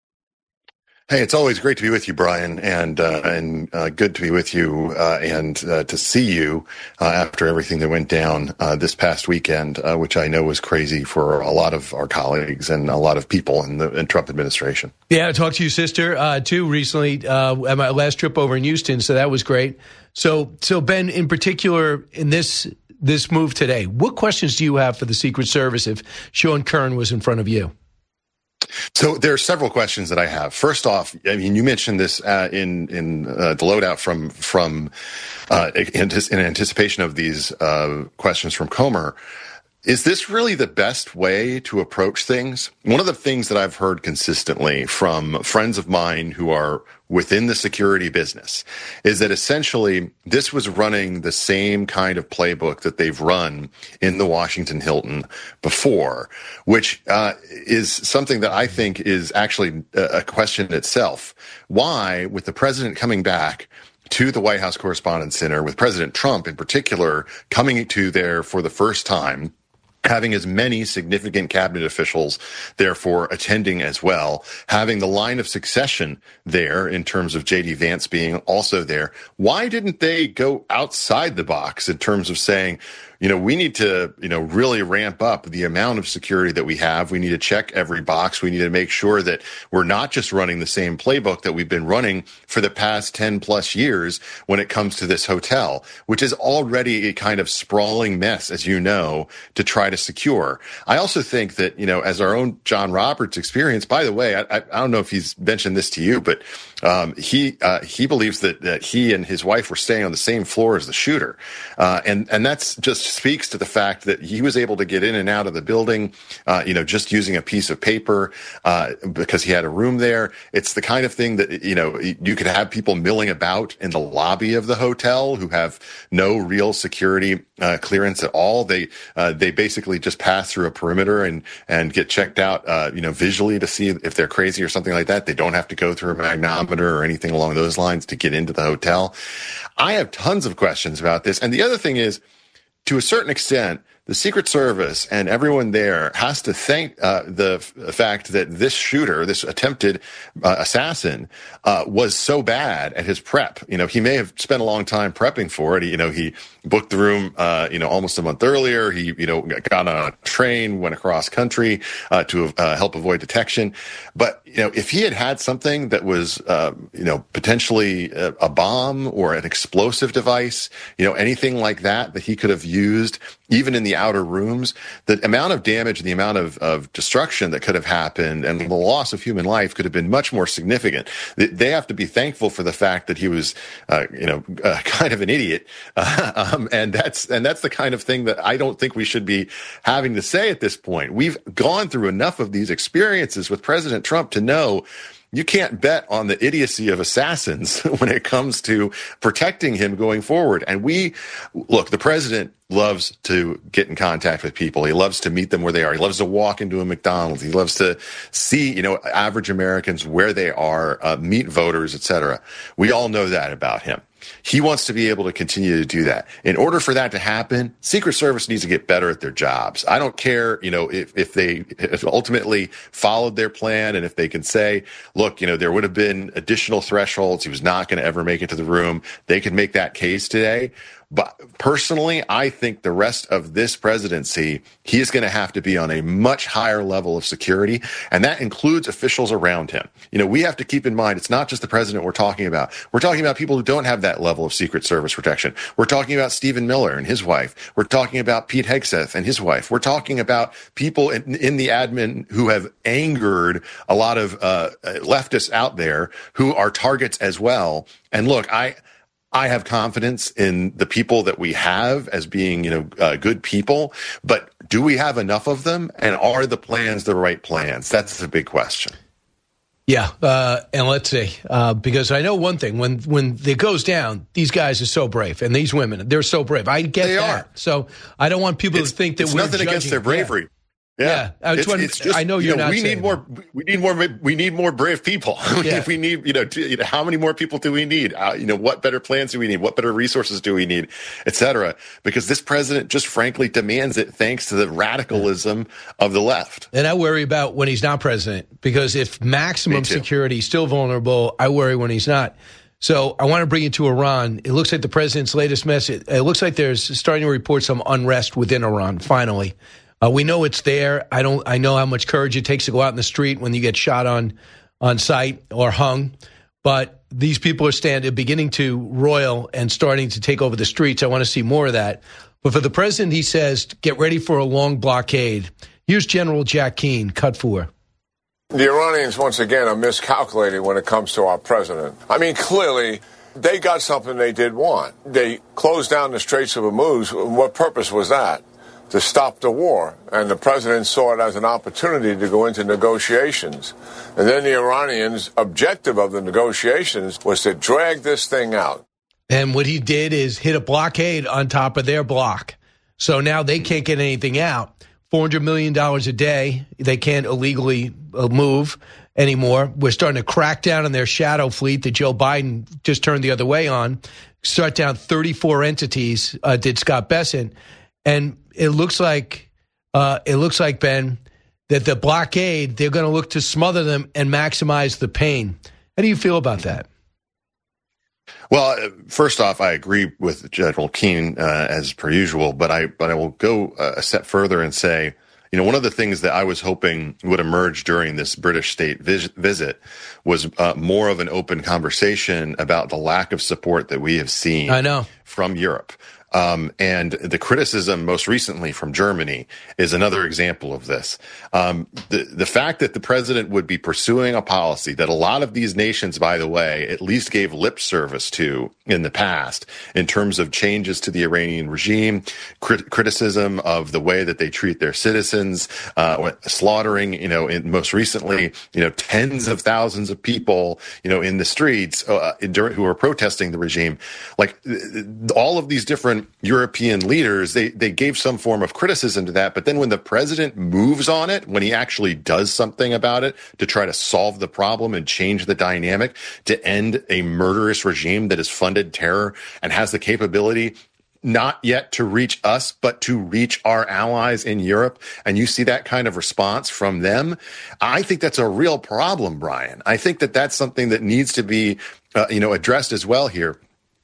Hey, it's always great to be with you, Brian, and uh, and uh, good to be with you uh, and uh, to see you uh, after everything that went down uh, this past weekend, uh, which I know was crazy for a lot of our colleagues and a lot of people in the in Trump administration. Yeah, I talked to your sister uh, too recently uh, at my last trip over in Houston, so that was great. So, so Ben, in particular, in this this move today, what questions do you have for the Secret Service if Sean Kern was in front of you? So there are several questions that I have. First off, I mean, you mentioned this uh, in in uh, the loadout from from uh, in, in anticipation of these uh, questions from Comer. Is this really the best way to approach things? One of the things that I've heard consistently from friends of mine who are within the security business is that essentially this was running the same kind of playbook that they've run in the Washington Hilton before, which uh, is something that I think is actually a question itself. Why, with the president coming back to the White House Correspondents' Center, with President Trump in particular coming to there for the first time, having as many significant cabinet officials, therefore, attending as well, having the line of succession there in terms of J D Vance being also there. Why didn't they go outside the box in terms of saying, you know, we need to, you know, really ramp up the amount of security that we have. We need to check every box. We need to make sure that we're not just running the same playbook that we've been running for the past ten plus years when it comes to this hotel, which is already a kind of sprawling mess, as you know, to try to secure. I also think that, you know, as our own John Roberts experienced, by the way, I, I don't know if he's mentioned this to you, but um, he uh, he believes that, that he and his wife were staying on the same floor as the shooter. Uh, and, and that's just speaks to the fact that he was able to get in and out of the building, uh, you know, just using a piece of paper, uh, because he had a room there. It's the kind of thing that, you know, you could have people milling about in the lobby of the hotel who have no real security uh, clearance at all. They, uh, they basically just pass through a perimeter and, and get checked out, uh, you know, visually to see if they're crazy or something like that. They don't have to go through a magnometer or anything along those lines to get into the hotel. I have tons of questions about this. And the other thing is, to a certain extent, the Secret Service and everyone there has to thank uh, the f- fact that this shooter, this attempted uh, assassin, uh, was so bad at his prep. You know, he may have spent a long time prepping for it. He, you know, he booked the room, uh, you know, almost a month earlier. He, you know, got on a train, went across country uh, to uh, help avoid detection. But, you know, if he had had something that was, uh, you know, potentially a, a bomb or an explosive device, you know, anything like that that he could have used, even in the outer rooms, the amount of damage and the amount of, of destruction that could have happened and the loss of human life could have been much more significant. They have to be thankful for the fact that he was, uh, you know, uh, kind of an idiot. Uh, um, and that's, and that's the kind of thing that I don't think we should be having to say at this point. We've gone through enough of these experiences with President Trump to know you can't bet on the idiocy of assassins when it comes to protecting him going forward. And we, look, the president loves to get in contact with people. He loves to meet them where they are. He loves to walk into a McDonald's. He loves to see, you know, average Americans where they are, uh, meet voters, et cetera. We all know that about him. He wants to be able to continue to do that. In order for that to happen, Secret Service needs to get better at their jobs. I don't care, you know, if, if they if ultimately followed their plan and if they can say, look, you know, there would have been additional thresholds. He was not going to ever make it to the room. They could make that case today. But personally, I think the rest of this presidency, he is going to have to be on a much higher level of security, and that includes officials around him. You know, we have to keep in mind, it's not just the president we're talking about. We're talking about people who don't have that level of Secret Service protection. We're talking about Stephen Miller and his wife. We're talking about Pete Hegseth and his wife. We're talking about people in, in the admin who have angered a lot of uh, leftists out there who are targets as well. And look, I... I have confidence in the people that we have as being, you know, uh, good people, but do we have enough of them? And are the plans the right plans? That's the big question. Yeah, uh, and let's see, uh, because I know one thing, when when it goes down, these guys are so brave, and these women, they're so brave. I get they that. Are. So I don't want people it's, to think that it's we're nothing judging. against their bravery. Yeah. Yeah, yeah. I, it's, wanted, it's just, I know you're you know, not we need more. that. We need more. We need more brave people. Yeah. we need, you know, to, you know, how many more people do we need? Uh, you know, what better plans do we need? What better resources do we need, et cetera? Because this president just frankly demands it, thanks to the radicalism of the left. And I worry about when he's not president, because if maximum security is still vulnerable, I worry when he's not. So I want to bring you to Iran. It looks like the president's latest message. It looks like there's starting to report some unrest within Iran. Finally. Uh, we know it's there. I don't. I know how much courage it takes to go out in the street when you get shot on, on sight or hung. But these people are standing, beginning to roil and starting to take over the streets. I want to see more of that. But for the president, he says, get ready for a long blockade. Here's General Jack Keane, cut four. The Iranians, once again, are miscalculating when it comes to our president. I mean, clearly, they got something they did want. They closed down the Straits of Hormuz. What purpose was that? To stop the war. And the president saw it as an opportunity to go into negotiations. And then the Iranians' objective of the negotiations was to drag this thing out. And what he did is hit a blockade on top of their block. So now they can't get anything out. four hundred million dollars a day. They can't illegally move anymore. We're starting to crack down on their shadow fleet that Joe Biden just turned the other way on. Start down thirty-four entities, uh, did Scott Bessent. And it looks like, uh, it looks like, Ben, that the blockade, they're going to look to smother them and maximize the pain. How do you feel about that? Well, first off, I agree with General Keane uh, as per usual, but I but I will go a step further and say, you know, one of the things that I was hoping would emerge during this British state vis- visit was uh, more of an open conversation about the lack of support that we have seen I know. from Europe. Um, and the criticism most recently from Germany is another example of this. Um, the, the fact that the president would be pursuing a policy that a lot of these nations, by the way, at least gave lip service to in the past in terms of changes to the Iranian regime, crit- criticism of the way that they treat their citizens, uh, slaughtering, you know, in, most recently, you know, tens of thousands of people, you know, in the streets uh, during, who are protesting the regime. Like all of these different European leaders, they, they gave some form of criticism to that. But then when the president moves on it, when he actually does something about it to try to solve the problem and change the dynamic to end a murderous regime that has funded terror and has the capability not yet to reach us, but to reach our allies in Europe, and you see that kind of response from them, I think that's a real problem, Brian. I think that that's something that needs to be, uh, you know, addressed as well here.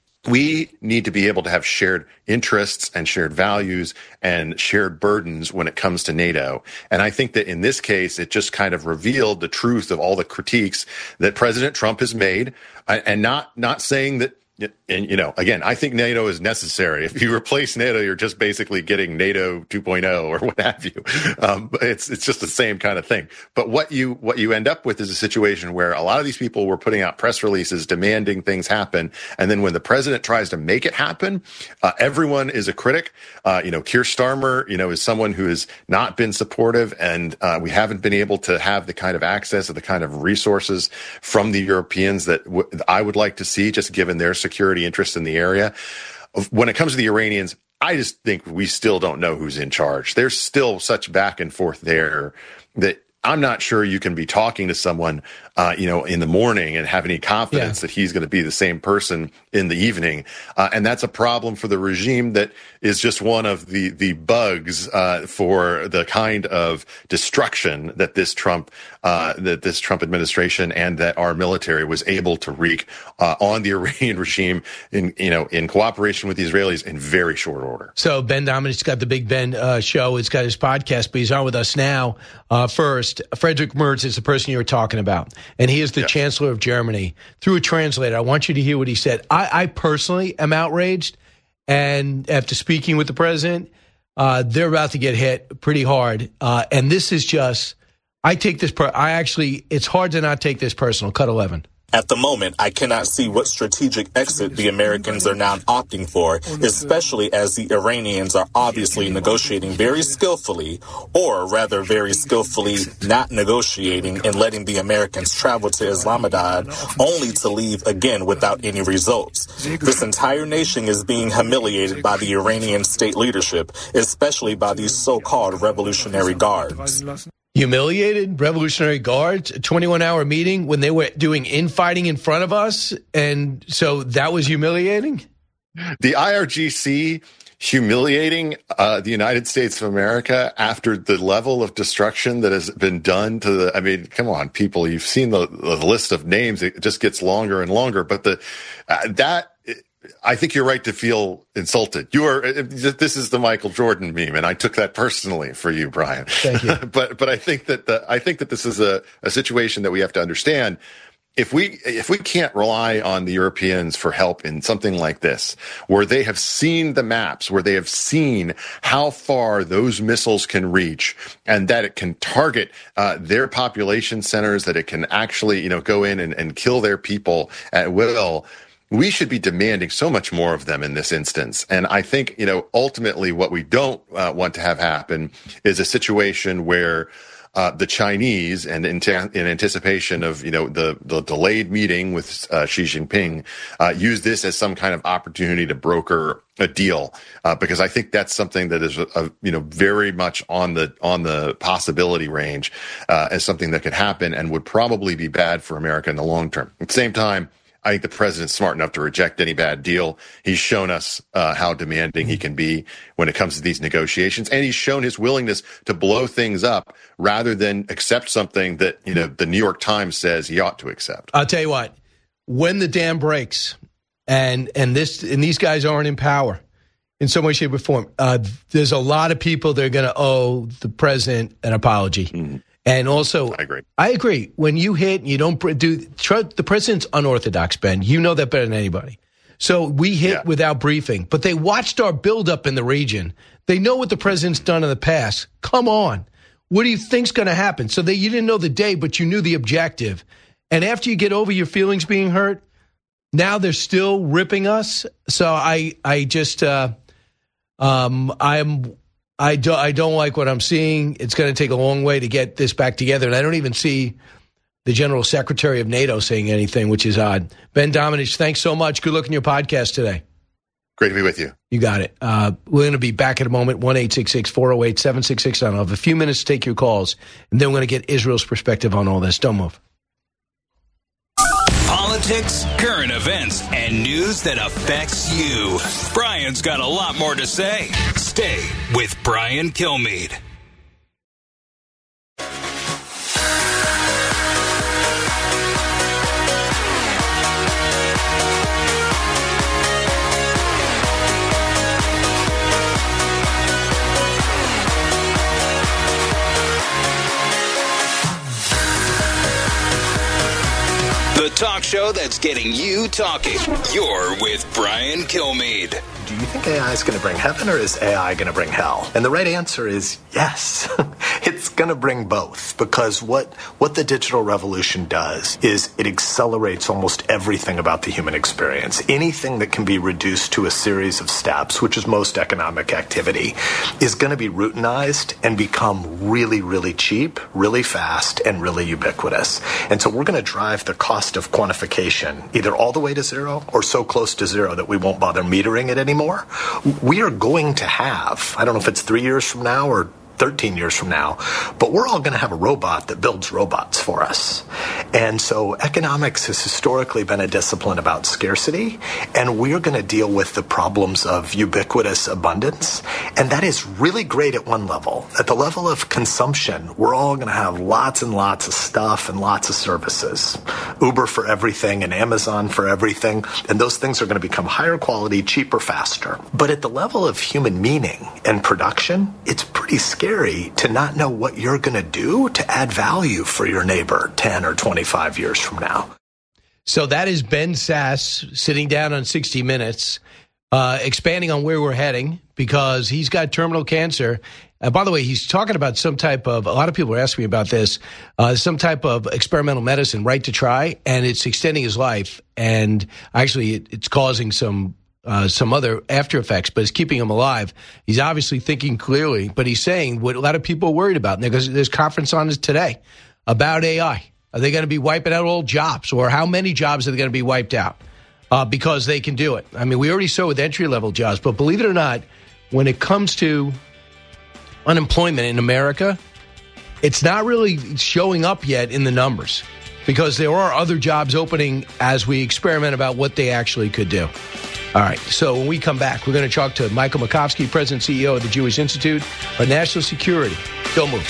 We need to be able to have shared interests and shared values and shared burdens when it comes to NATO. And I think that in this case, it just kind of revealed the truth of all the critiques that President Trump has made, and not, not saying that. And, you know, again, I think NATO is necessary. If you replace NATO, you're just basically getting NATO two point oh or what have you. Um, it's it's just the same kind of thing. But what you what you end up with is a situation where a lot of these people were putting out press releases demanding things happen. And then when the president tries to make it happen, uh, everyone is a critic. Uh, you know, Keir Starmer, you know, is someone who has not been supportive. And uh, we haven't been able to have the kind of access or the kind of resources from the Europeans that w- I would like to see, just given their security. security interest in the area. When it comes to the Iranians, I just think we still don't know who's in charge. There's still such back and forth there that I'm not sure you can be talking to someone uh, you know, in the morning and have any confidence yeah. that he's going to be the same person in the evening. Uh, and that's a problem for the regime that is just one of the, the bugs, uh, for the kind of destruction that this Trump, uh, that this Trump administration and that our military was able to wreak, uh, on the Iranian regime in, you know, in cooperation with the Israelis in very short order. So Ben Dominic's got the Big Ben uh, show. It's got his podcast, but he's on with us now. Uh, first, Friedrich Merz is the person you were talking about, and he is the yes. Chancellor of Germany. Through a translator, I want you to hear what he said. I, I personally am outraged, and after speaking with the president, uh, they're about to get hit pretty hard. Uh, and this is just, I take this, per- I actually, it's hard to not take this personal. Cut eleven. At the moment, I cannot see what strategic exit the Americans are now opting for, especially as the Iranians are obviously negotiating very skillfully, or rather very skillfully not negotiating and letting the Americans travel to Islamabad only to leave again without any results. This entire nation is being humiliated by the Iranian state leadership, especially by these so-called Revolutionary Guards. Humiliated Revolutionary Guards, a twenty-one hour meeting when they were doing infighting in front of us. And so that was humiliating? The I R G C humiliating uh, the United States of America after the level of destruction that has been done to the, I mean, come on, people, you've seen the, the list of names. It just gets longer and longer. But the uh, that, I think you're right to feel insulted. You are. This is the Michael Jordan meme, and I took that personally for you, Brian. Thank you. but but I think that the, I think that this is a, a situation that we have to understand. If we if we can't rely on the Europeans for help in something like this, where they have seen the maps, where they have seen how far those missiles can reach, and that it can target uh, their population centers, that it can actually you know go in and, and kill their people at will. We should be demanding so much more of them in this instance. And I think, you know, ultimately what we don't uh, want to have happen is a situation where uh, the Chinese, and in, ta- in anticipation of, you know, the, the delayed meeting with uh, Xi Jinping, uh, use this as some kind of opportunity to broker a deal, uh, because I think that's something that is, uh, you know, very much on the on the possibility range uh, as something that could happen and would probably be bad for America in the long term. At the same time, I think the president's smart enough to reject any bad deal. He's shown us uh, how demanding he can be when it comes to these negotiations, and he's shown his willingness to blow things up rather than accept something that you know the New York Times says he ought to accept. I'll tell you what: when the dam breaks, and and this and these guys aren't in power in some way, shape, or form, uh, there's a lot of people that are going to owe the president an apology. Mm-hmm. And also, I agree. I agree. When you hit, you don't do. The president's unorthodox, Ben. You know that better than anybody. So we hit yeah. without briefing, but they watched our buildup in the region. They know what the president's done in the past. Come on, what do you think's going to happen? So that you didn't know the day, but you knew the objective. And after you get over your feelings being hurt, now they're still ripping us. So I, I just, uh, um, I'm. I, do, I don't like what I'm seeing. It's going to take a long way to get this back together. And I don't even see the General Secretary of NATO saying anything, which is odd. Ben Domenech, thanks so much. Good luck in your podcast today. Great to be with you. You got it. Uh, we're going to be back in a moment. one eight six six, four oh eight, seven six six nine. I'll have a few minutes to take your calls. And then we're going to get Israel's perspective on all this. Don't move. Politics, current events, and news that affects you. Brian's got a lot more to say. Stay with Brian Kilmeade. The talk show that's getting you talking. You're with Brian Kilmeade. Do you think A I is going to bring heaven, or is A I going to bring hell? And the right answer is yes. It's going to bring both, because what what the digital revolution does is it accelerates almost everything about the human experience. Anything that can be reduced to a series of steps, which is most economic activity, is going to be routinized and become really, really cheap, really fast, and really ubiquitous. And so we're going to drive the cost of quantification either all the way to zero or so close to zero that we won't bother metering it anymore. We are going to have, I don't know if it's three years from now or thirteen years from now, but we're all going to have a robot that builds robots for us. And so economics has historically been a discipline about scarcity, and we're going to deal with the problems of ubiquitous abundance. And that is really great at one level. At the level of consumption, we're all going to have lots and lots of stuff and lots of services. Uber for everything and Amazon for everything. And those things are going to become higher quality, cheaper, faster. But at the level of human meaning and production, it's pretty scary to not know what you're going to do to add value for your neighbor ten or twenty-five years from now. So that is Ben Sasse sitting down on sixty minutes, uh, expanding on where we're heading because he's got terminal cancer. And by the way, he's talking about some type of, a lot of people are asking me about this, uh, some type of experimental medicine, right to try, and it's extending his life. And actually, it, it's causing some uh, some other after effects, but it's keeping him alive. He's obviously thinking clearly, but he's saying what a lot of people are worried about. And there's, there's conference on this today about A I. Are they going to be wiping out all jobs, or how many jobs are they going to be wiped out uh, because they can do it? I mean, we already saw with entry-level jobs, but believe it or not, when it comes to unemployment in America, it's not really showing up yet in the numbers because there are other jobs opening as we experiment about what they actually could do. All right, so when we come back, we're going to talk to Michael Makovsky, President and C E O of the Jewish Institute for National Security. Don't move.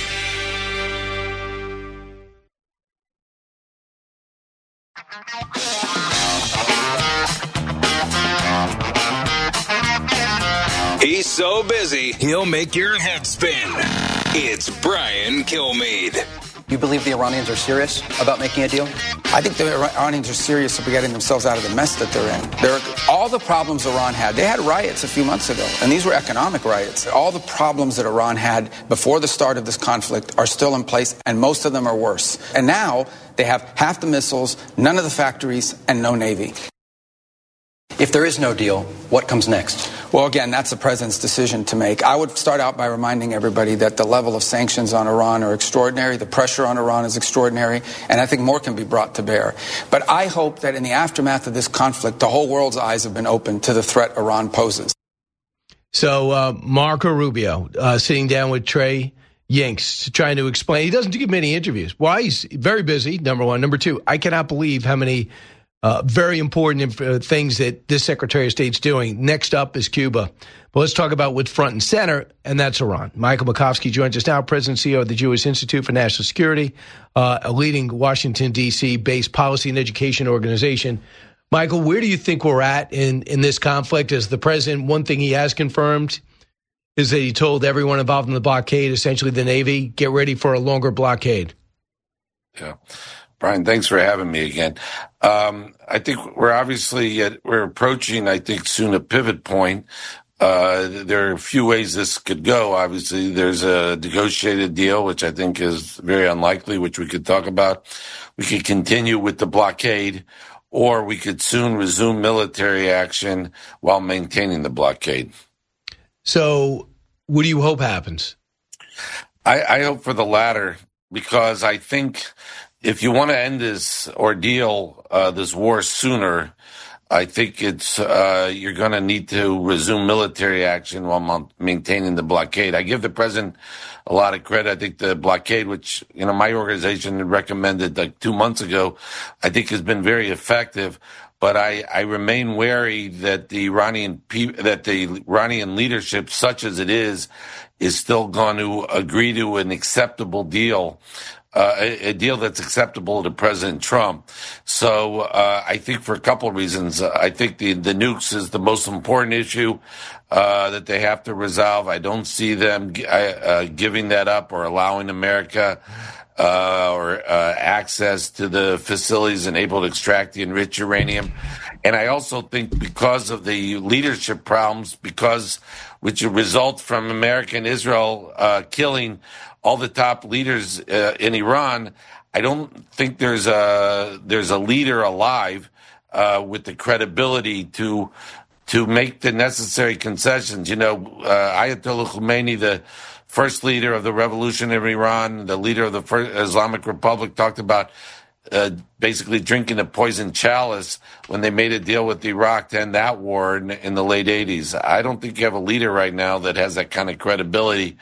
He's so busy, he'll make your head spin. It's Brian Kilmeade. You believe the Iranians are serious about making a deal? I think the Iranians are serious about getting themselves out of the mess that they're in. They're, all the problems Iran had, they had riots a few months ago, and these were economic riots. All the problems that Iran had before the start of this conflict are still in place, and most of them are worse. And now they have half the missiles, none of the factories, and no navy. If there is no deal, what comes next? Well, again, that's the president's decision to make. I would start out by reminding everybody that the level of sanctions on Iran are extraordinary. The pressure on Iran is extraordinary. And I think more can be brought to bear. But I hope that in the aftermath of this conflict, the whole world's eyes have been opened to the threat Iran poses. So uh, Marco Rubio uh, sitting down with Trey Yingst trying to explain. He doesn't give many interviews. Why? He's very busy, number one. Number two, I cannot believe how many Uh, very important uh, things that this Secretary of State's doing. Next up is Cuba. But let's talk about what's front and center, and that's Iran. Michael Makovsky joins us now, President and C E O of the Jewish Institute for National Security, uh, a leading Washington, D C-based policy and education organization. Michael, where do you think we're at in, in this conflict? As the president, one thing he has confirmed is that he told everyone involved in the blockade, essentially the Navy, get ready for a longer blockade. Yeah. Brian, thanks for having me again. Um, I think we're obviously, at, we're approaching, I think, soon a pivot point. Uh, there are a few ways this could go. Obviously, there's a negotiated deal, which I think is very unlikely, which we could talk about. We could continue with the blockade, or we could soon resume military action while maintaining the blockade. So what do you hope happens? I, I hope for the latter, because I think if you want to end this ordeal, uh, this war sooner, I think it's uh, you're going to need to resume military action while ma- maintaining the blockade. I give the president a lot of credit. I think the blockade, which you know my organization recommended like two months ago, I think has been very effective. But I, I remain wary that the Iranian pe- that the Iranian leadership, such as it is, is still going to agree to an acceptable deal. Uh, a, a deal that's acceptable to President Trump. So uh, I think for a couple of reasons. I think the, the nukes is the most important issue uh, that they have to resolve. I don't see them uh, giving that up or allowing America uh, or uh, access to the facilities and able to extract the enriched uranium. And I also think because of the leadership problems, because which result from America and Israel uh, killing all the top leaders uh, in Iran, I don't think there's a there's a leader alive uh, with the credibility to to make the necessary concessions. You know, uh, Ayatollah Khomeini, the first leader of the revolution in Iran, the leader of the first Islamic Republic, talked about uh, basically drinking a poison chalice when they made a deal with Iraq to end that war in, in the late eighties. I don't think you have a leader right now that has that kind of credibility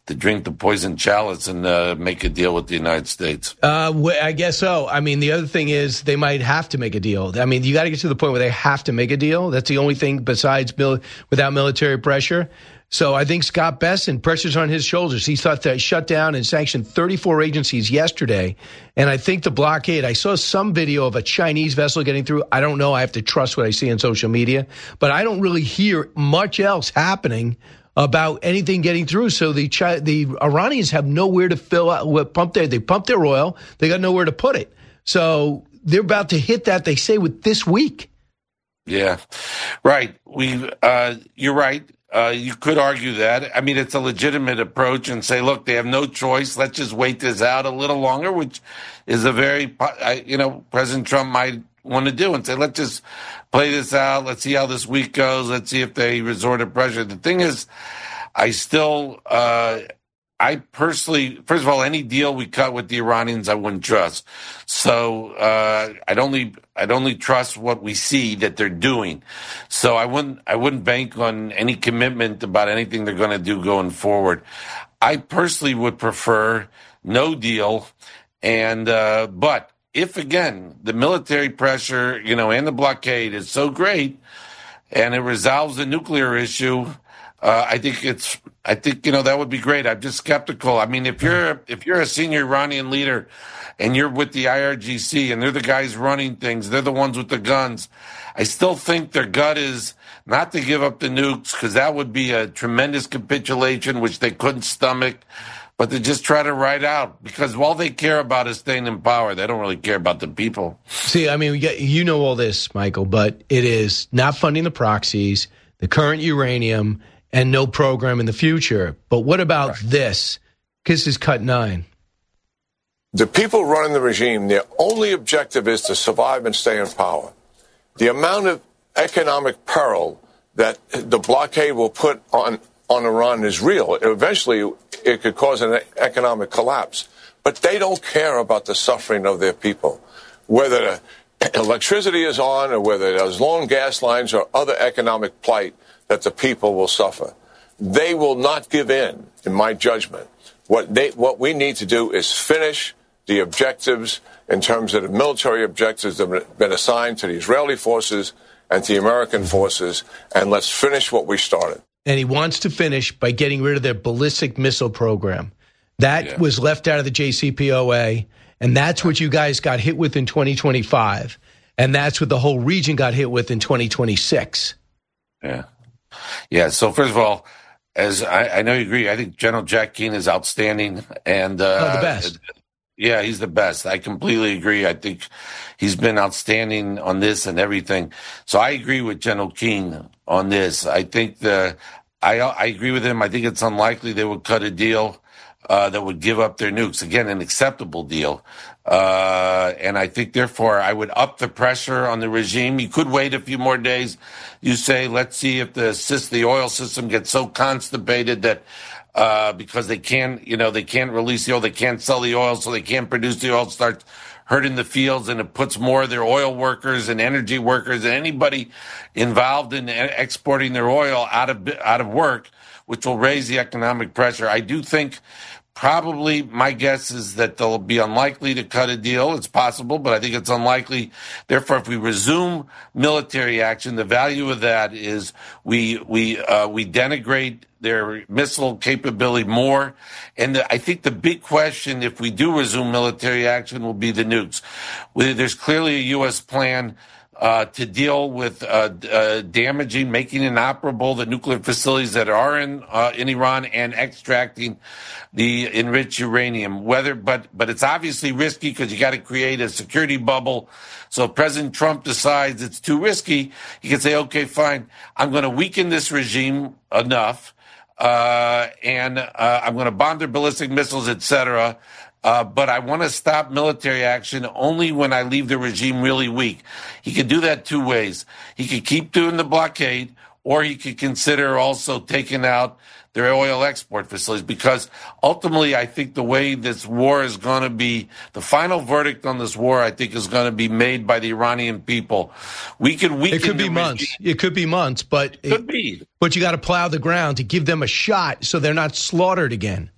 to drink the poison chalice and uh, make a deal with the United States. Uh, I guess so. I mean, the other thing is they might have to make a deal. I mean, you got to get to the point where they have to make a deal. That's the only thing besides mil- without military pressure. So I think Scott Bessent, pressure's on his shoulders. He thought that shut down and sanctioned thirty-four agencies yesterday. And I think the blockade, I saw some video of a Chinese vessel getting through. I don't know. I have to trust what I see on social media. But I don't really hear much else happening about anything getting through. So the Chi- the Iranians have nowhere to fill out, pump their, they pump their oil. They got nowhere to put it. So they're about to hit that, they say, with this week. Yeah, right. We, uh, you're right. Uh, you could argue that. I mean, it's a legitimate approach and say, look, they have no choice. Let's just wait this out a little longer, which is a very, you know, President Trump might want to do and say, let's just play this out. Let's see how this week goes. Let's see if they resort to pressure. The thing is, I still, uh, I personally, first of all, any deal we cut with the Iranians, I wouldn't trust. So uh, I'd only, I'd only trust what we see that they're doing. So I wouldn't, I wouldn't bank on any commitment about anything they're going to do going forward. I personally would prefer no deal, and uh, but if again the military pressure, you know, and the blockade is so great, and it resolves the nuclear issue. Uh, I think it's. I think you know that would be great. I'm just skeptical. I mean, if you're if you're a senior Iranian leader, and you're with the I R G C, and they're the guys running things, they're the ones with the guns. I still think their gut is not to give up the nukes because that would be a tremendous capitulation, which they couldn't stomach. But to just try to ride out because all they care about is staying in power. They don't really care about the people. See, I mean, we get, you know all this, Michael, but it is not funding the proxies, the current uranium, and no program in the future. But what about right. this? This is cut nine. The people running the regime, their only objective is to survive and stay in power. The amount of economic peril that the blockade will put on, on Iran is real. Eventually, it could cause an economic collapse. But they don't care about the suffering of their people. Whether the electricity is on or whether there's long gas lines or other economic plight that the people will suffer. They will not give in, in my judgment. What they, what we need to do is finish the objectives in terms of the military objectives that have been assigned to the Israeli forces and to the American forces, and let's finish what we started. And he wants to finish by getting rid of their ballistic missile program. That yeah. was left out of the J C P O A, and that's what you guys got hit with in twenty twenty-five, and that's what the whole region got hit with in twenty twenty-six. Yeah. Yeah, so first of all, as I, I know you agree, I think General Jack Keane is outstanding. and uh, oh, the best. Yeah, he's the best. I completely agree. I think he's been outstanding on this and everything. So I agree with General Keane on this. I think the I I agree with him. I think it's unlikely they would cut a deal uh, that would give up their nukes. Again, an acceptable deal. Uh, and I think, therefore, I would up the pressure on the regime. You could wait a few more days. You say, let's see if the the oil system gets so constipated that uh, because they can't, you know, they can't release the oil, they can't sell the oil, so they can't produce the oil, starts hurting the fields, and it puts more of their oil workers and energy workers and anybody involved in exporting their oil out of out of work, which will raise the economic pressure. I do think probably my guess is that they'll be unlikely to cut a deal. It's possible, but I think it's unlikely. Therefore, if we resume military action, the value of that is we we uh, we denigrate their missile capability more. And the, I think the big question, if we do resume military action, will be the nukes. There's clearly a U S plan Uh, to deal with uh, uh, damaging, making inoperable the nuclear facilities that are in uh, in Iran and extracting the enriched uranium. Whether, but but it's obviously risky because you got to create a security bubble. So if President Trump decides it's too risky, he can say, "Okay, fine, I'm going to weaken this regime enough, uh, and uh, I'm going to bomb their ballistic missiles, et cetera" Uh, but I want to stop military action only when I leave the regime really weak. He could do that two ways. He could keep doing the blockade, or he could consider also taking out their oil export facilities, because ultimately I think the way this war is going to be, the final verdict on this war, I think, is going to be made by the Iranian people. We could weaken It could be months. Regime. It could be months, but it could be. But you got to plow the ground to give them a shot so they're not slaughtered again.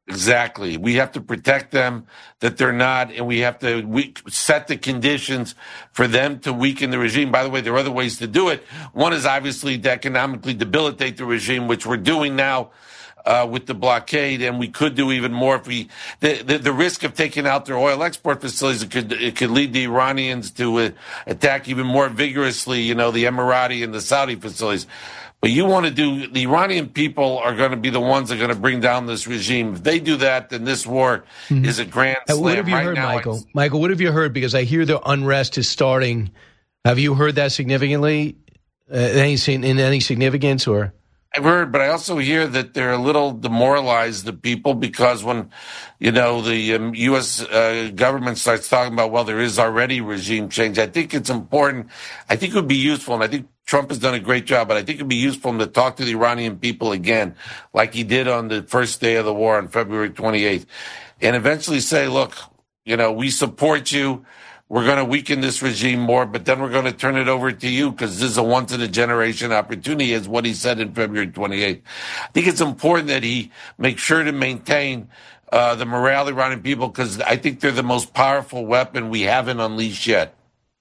Exactly. We have to protect them that they're not, and we have to we set the conditions for them to weaken the regime. By the way, there are other ways to do it. One is obviously to economically debilitate the regime, which we're doing now uh, with the blockade, and we could do even more if we. The, the, the risk of taking out their oil export facilities, it could it could lead the Iranians to uh, attack even more vigorously, you know, the Emirati and the Saudi facilities. But you want to do, the Iranian people are going to be the ones that are going to bring down this regime. If they do that, then this war mm-hmm. is a grand slam. What have you right heard, now, Michael? Michael, what have you heard? Because I hear the unrest is starting. Have you heard that significantly? Uh, any, in any significance or? I've heard, but I also hear that they're a little demoralized, the people, because when, you know, the um, U S uh, government starts talking about, well, there is already regime change, I think it's important. I think it would be useful, and I think Trump has done a great job, but I think it would be useful to talk to the Iranian people again, like he did on the first day of the war on February twenty-eighth, and eventually say, look, you know, we support you. We're going to weaken this regime more, but then we're going to turn it over to you because this is a once-in-a-generation opportunity, is what he said in February twenty-eighth. I think it's important that he make sure to maintain uh, the morale of the Iranian people, because I think they're the most powerful weapon we haven't unleashed yet.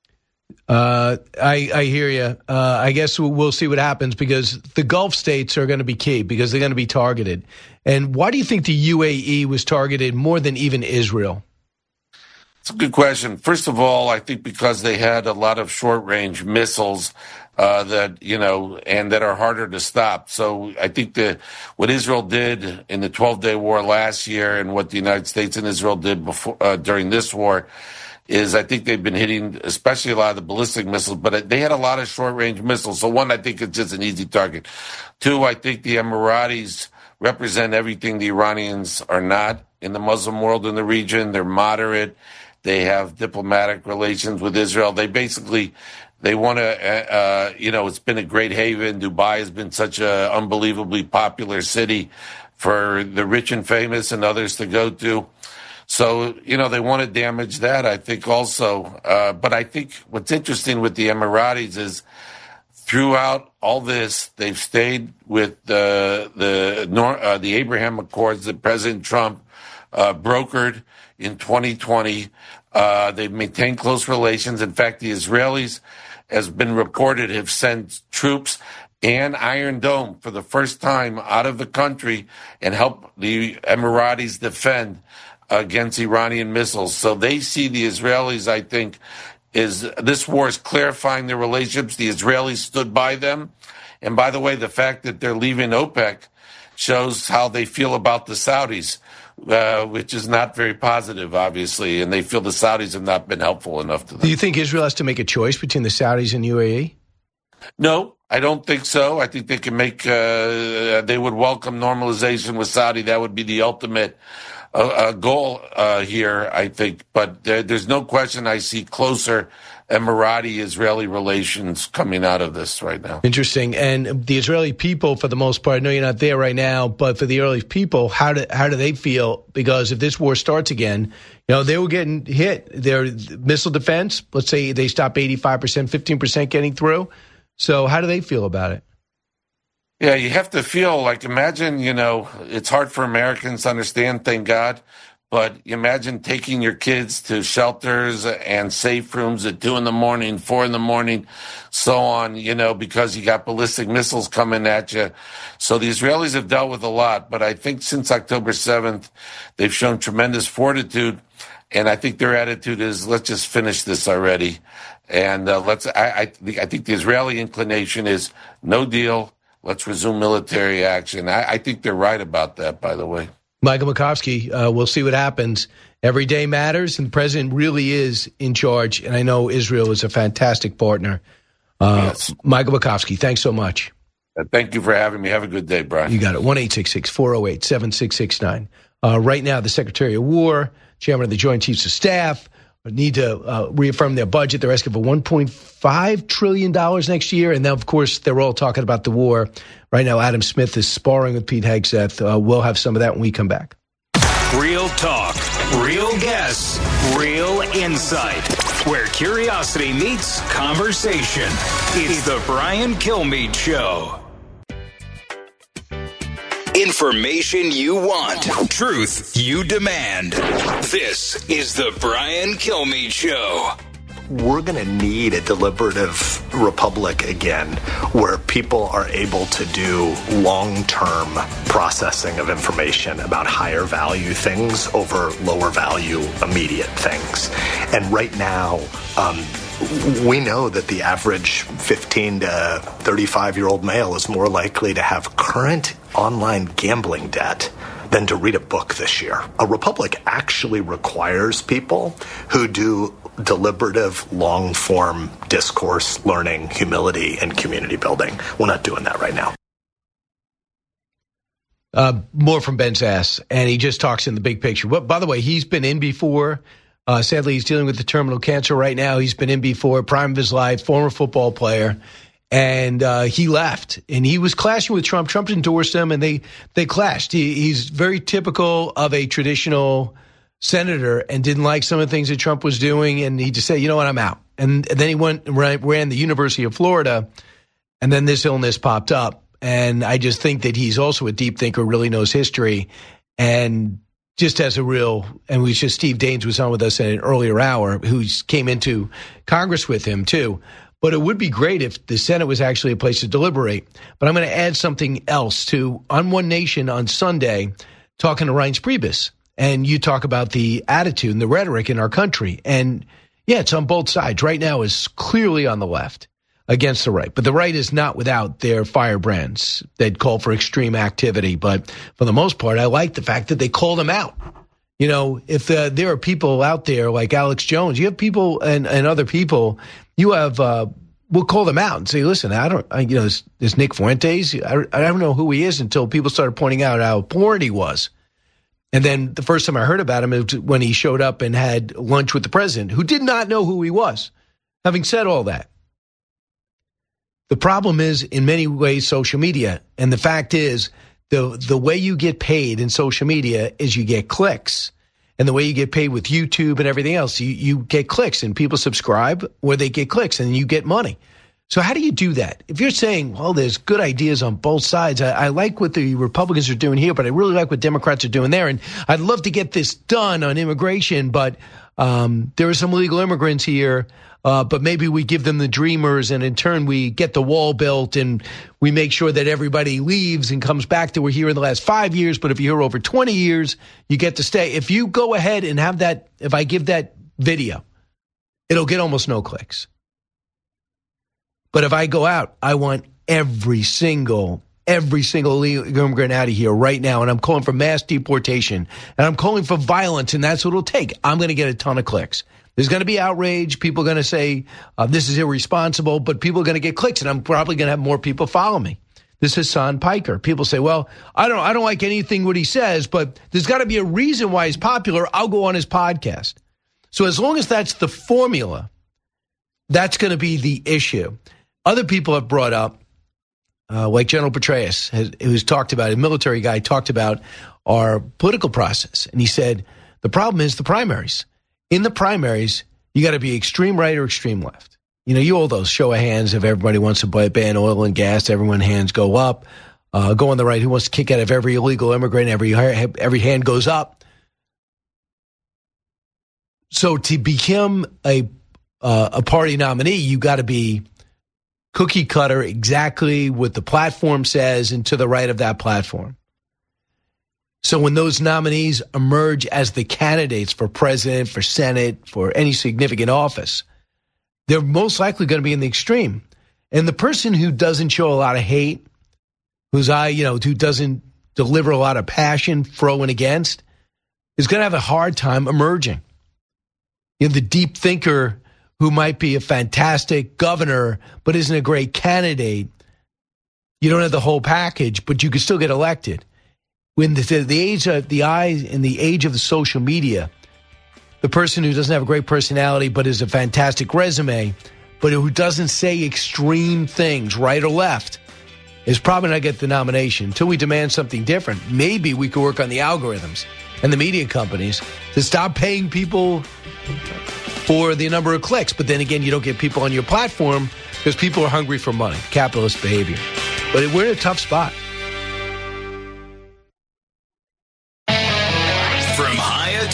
Uh, I, I hear you. Uh, I guess we'll, we'll see what happens, because the Gulf states are going to be key because they're going to be targeted. And why do you think the U A E was targeted more than even Israel? It's a good question. First of all, I think because they had a lot of short-range missiles uh, that, you know, and that are harder to stop. So I think that what Israel did in the twelve-day war last year and what the United States and Israel did before uh, during this war is I think they've been hitting, especially a lot of the ballistic missiles, but they had a lot of short-range missiles. So one, I think it's just an easy target. Two, I think the Emiratis represent everything the Iranians are not in the Muslim world in the region. They're moderate. They have diplomatic relations with Israel. They basically, they want to, uh, you know, it's been a great haven. Dubai has been such an unbelievably popular city for the rich and famous and others to go to. So, you know, they want to damage that, I think, also. Uh, but I think what's interesting with the Emiratis is throughout all this, they've stayed with uh, the uh, the Abraham Accords that President Trump uh, brokered in twenty twenty. Uh, they've maintained close relations. In fact, the Israelis, has been reported, have sent troops and Iron Dome for the first time out of the country and help the Emiratis defend against Iranian missiles. So they see the Israelis, I think, is this war is clarifying their relationships. The Israelis stood by them. And by the way, the fact that they're leaving OPEC shows how they feel about the Saudis, uh, which is not very positive, obviously. And they feel the Saudis have not been helpful enough to them. Do you think Israel has to make a choice between the Saudis and U A E? No, I don't think so. I think they can make, uh, they would welcome normalization with Saudi. That would be the ultimate uh, goal uh, here, I think. But there, there's no question I see closer Emirati-Israeli relations coming out of this right now. Interesting. And the Israeli people, for the most part, I know you're not there right now, but for the Israeli people, how do, how do they feel? Because if this war starts again, you know, they were getting hit. Their missile defense, let's say they stop eighty-five percent, fifteen percent getting through. So how do they feel about it? Yeah, you have to feel like, imagine, you know, it's hard for Americans to understand, thank God, but imagine taking your kids to shelters and safe rooms at two in the morning, four in the morning, so on, you know, because you got ballistic missiles coming at you. So the Israelis have dealt with a lot, but I think since October seventh, they've shown tremendous fortitude. And I think their attitude is, let's just finish this already. And uh, let's. I, I, I think the Israeli inclination is no deal. Let's resume military action. I, I think they're right about that, by the way. Michael Makovsky, uh, we'll see what happens. Every day matters, and the president really is in charge. And I know Israel is a fantastic partner. Uh, yes. Michael Makovsky, thanks so much. Uh, thank you for having me. Have a good day, Brian. You got it. one eight six six, four oh eight, seven six six nine. Uh, right now, the Secretary of War, Chairman of the Joint Chiefs of Staff, need to uh, reaffirm their budget. They're asking for one point five trillion dollars next year. And then, of course, they're all talking about the war. Right now, Adam Smith is sparring with Pete Hegseth. Uh, we'll have some of that when we come back. Real talk, real guests, real insight. Where curiosity meets conversation. It's the Brian Kilmeade Show. Information you want. Truth you demand. This is the Brian Kilmeade Show. We're going to need a deliberative republic again, where people are able to do long-term processing of information about higher value things over lower value immediate things. And right now, um, we know that the average fifteen to thirty-five year old male is more likely to have current online gambling debt than to read a book this year. A republic actually requires people who do deliberative, long-form discourse, learning, humility, and community building. We're not doing that right now. Uh, more from Ben Sasse, and he just talks in the big picture. But by the way, he's been in before. Uh, sadly, he's dealing with the terminal cancer right now. He's been in before, prime of his life, former football player. And uh, he left, and he was clashing with Trump. Trump endorsed him, and they they clashed. He, he's very typical of a traditional senator and didn't like some of the things that Trump was doing, and he just said, you know what, I'm out. And, and then he went and ran, ran the University of Florida, and then this illness popped up. And I just think that he's also a deep thinker, really knows history, and just has a real, and we just, Steve Daines was on with us at an earlier hour, who came into Congress with him too. But it would be great if the Senate was actually a place to deliberate. But I'm going to add something else to On One Nation on Sunday, talking to Reince Priebus. And you talk about the attitude and the rhetoric in our country. And yeah, it's on both sides. Right now is clearly on the left against the right. But the right is not without their firebrands that call for extreme activity. But for the most part, I like the fact that they call them out. You know, if uh, there are people out there like Alex Jones, you have people and, and other people, you have, uh, we'll call them out and say, listen, I don't, I, you know, there's, there's Nick Fuentes. I, I don't know who he is until people started pointing out how poor he was. And then the first time I heard about him was when he showed up and had lunch with the president, who did not know who he was. Having said all that, the problem is in many ways social media. And the fact is the the way you get paid in social media is you get clicks. And the way you get paid with YouTube and everything else, you, you get clicks and people subscribe or they get clicks and you get money. So how do you do that? If you're saying, well, there's good ideas on both sides. I, I like what the Republicans are doing here, but I really like what Democrats are doing there. And I'd love to get this done on immigration, but um, there are some illegal immigrants here. Uh, but maybe we give them the dreamers, and in turn we get the wall built, and we make sure that everybody leaves and comes back that we're here in the last five years. But if you're here over twenty years, you get to stay. If you go ahead and have that, if I give that video, it'll get almost no clicks. But if I go out, I want every single, every single illegal immigrant out of here right now, and I'm calling for mass deportation, and I'm calling for violence, and that's what it'll take. I'm going to get a ton of clicks. There's going to be outrage. People are going to say, uh, this is irresponsible, but people are going to get clicks, and I'm probably going to have more people follow me. This is Hassan Piker. People say, well, I don't I don't like anything what he says, but there's got to be a reason why he's popular. I'll go on his podcast. So as long as that's the formula, that's going to be the issue. Other people have brought up, uh, like General Petraeus, has, who's talked about, a military guy talked about our political process. And he said, the problem is the primaries. In the primaries, you got to be extreme right or extreme left. You know, you all those show of hands if everybody wants to ban oil and gas, everyone hands go up. Uh, go on the right, who wants to kick out of every illegal immigrant, every every hand goes up. So to become a uh, a party nominee, you got to be cookie cutter, exactly what the platform says and to the right of that platform. So when those nominees emerge as the candidates for president, for Senate, for any significant office, they're most likely going to be in the extreme. And the person who doesn't show a lot of hate, who's I, you know, who doesn't deliver a lot of passion, pro and against, is going to have a hard time emerging. You know, the deep thinker who might be a fantastic governor but isn't a great candidate, you don't have the whole package, but you can still get elected. When the, the age of the eyes in the age of the social media, the person who doesn't have a great personality but is a fantastic resume, but who doesn't say extreme things, right or left, is probably not going to get the nomination. Until we demand something different, maybe we could work on the algorithms and the media companies to stop paying people for the number of clicks. But then again, you don't get people on your platform because people are hungry for money, capitalist behavior. But we're in a tough spot.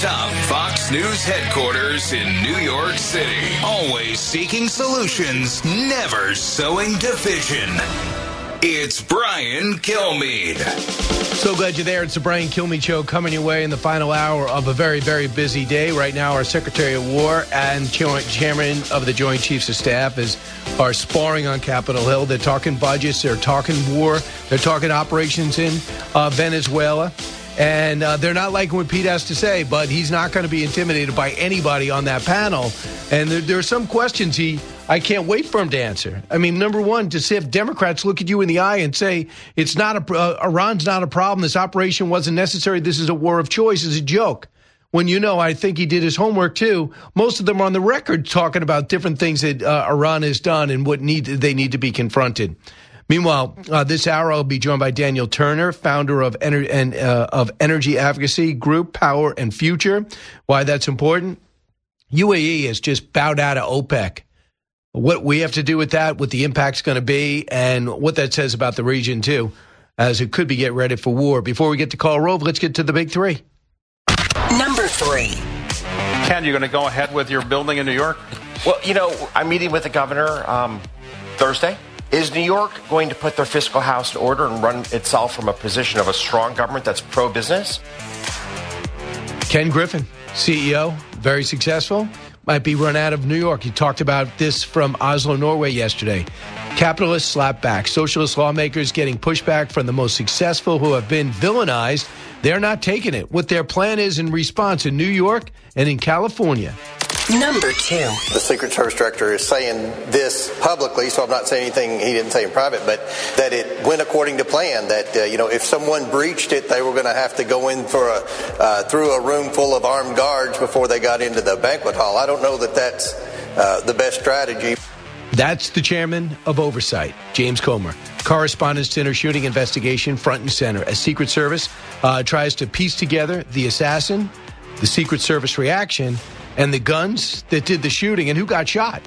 atop Fox News headquarters in New York City. Always seeking solutions, never sowing division. It's Brian Kilmeade. So glad you're there. It's the Brian Kilmeade Show coming your way in the final hour of a very, very busy day. Right now, our Secretary of War and Chairman of the Joint Chiefs of Staff is are sparring on Capitol Hill. They're talking budgets. They're talking war. They're talking operations in uh, Venezuela. And uh, they're not liking what Pete has to say, but he's not going to be intimidated by anybody on that panel. And there, there are some questions he, I can't wait for him to answer. I mean, number one, to see if Democrats look at you in the eye and say, it's not a, uh, Iran's not a problem. This operation wasn't necessary. This is a war of choice is a joke. When, you know, I think he did his homework, too. Most of them are on the record talking about different things that uh, Iran has done and what need they need to be confronted. Meanwhile, uh, this hour I'll be joined by Daniel Turner, founder of Ener- and, uh, of energy advocacy group Power and Future. Why that's important? U A E has just bowed out of OPEC. What we have to do with that, what the impact's going to be, and what that says about the region, too, as it could be get ready for war. Before we get to Karl Rove, let's get to the big three. Number three. Ken, you're going to go ahead with your building in New York? Well, you know, I'm meeting with the governor um, Thursday. Is New York going to put their fiscal house in order and run itself from a position of a strong government that's pro-business? Ken Griffin, C E O, very successful, might be run out of New York. He talked about this from Oslo, Norway yesterday. Capitalists slap back. Socialist lawmakers getting pushback from the most successful who have been villainized. They're not taking it. What their plan is in response in New York and in California. Number two. The Secret Service director is saying this publicly, so I'm not saying anything he didn't say in private, but that it went according to plan, that, uh, you know, if someone breached it, they were going to have to go in for a, uh, through a room full of armed guards before they got into the banquet hall. I don't know that that's uh, the best strategy. That's the chairman of Oversight, James Comer. Correspondence Center shooting investigation front and center as Secret Service uh, tries to piece together the assassin, the Secret Service reaction, and the guns that did the shooting and who got shot.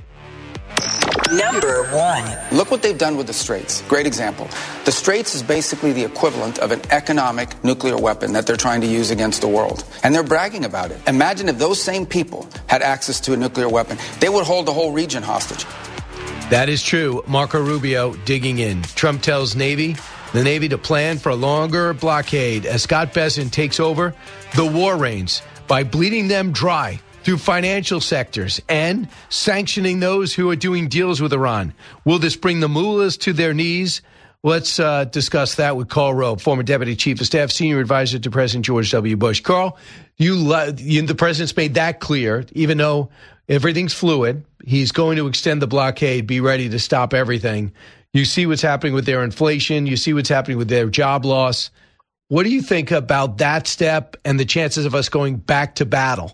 Number one. Look what they've done with the Straits. Great example. The Straits is basically the equivalent of an economic nuclear weapon that they're trying to use against the world. And they're bragging about it. Imagine if those same people had access to a nuclear weapon. They would hold the whole region hostage. That is true. Marco Rubio digging in. Trump tells Navy, the Navy to plan for a longer blockade as Scott Bessent takes over the war reins by bleeding them dry through financial sectors and sanctioning those who are doing deals with Iran. Will this bring the mullahs to their knees? Let's uh, discuss that with Karl Rove, former Deputy Chief of Staff, Senior Advisor to President George W. Bush. Karl, you, you, the president's made that clear, even though everything's fluid. He's going to extend the blockade, be ready to stop everything. You see what's happening with their inflation. You see what's happening with their job loss. What do you think about that step and the chances of us going back to battle?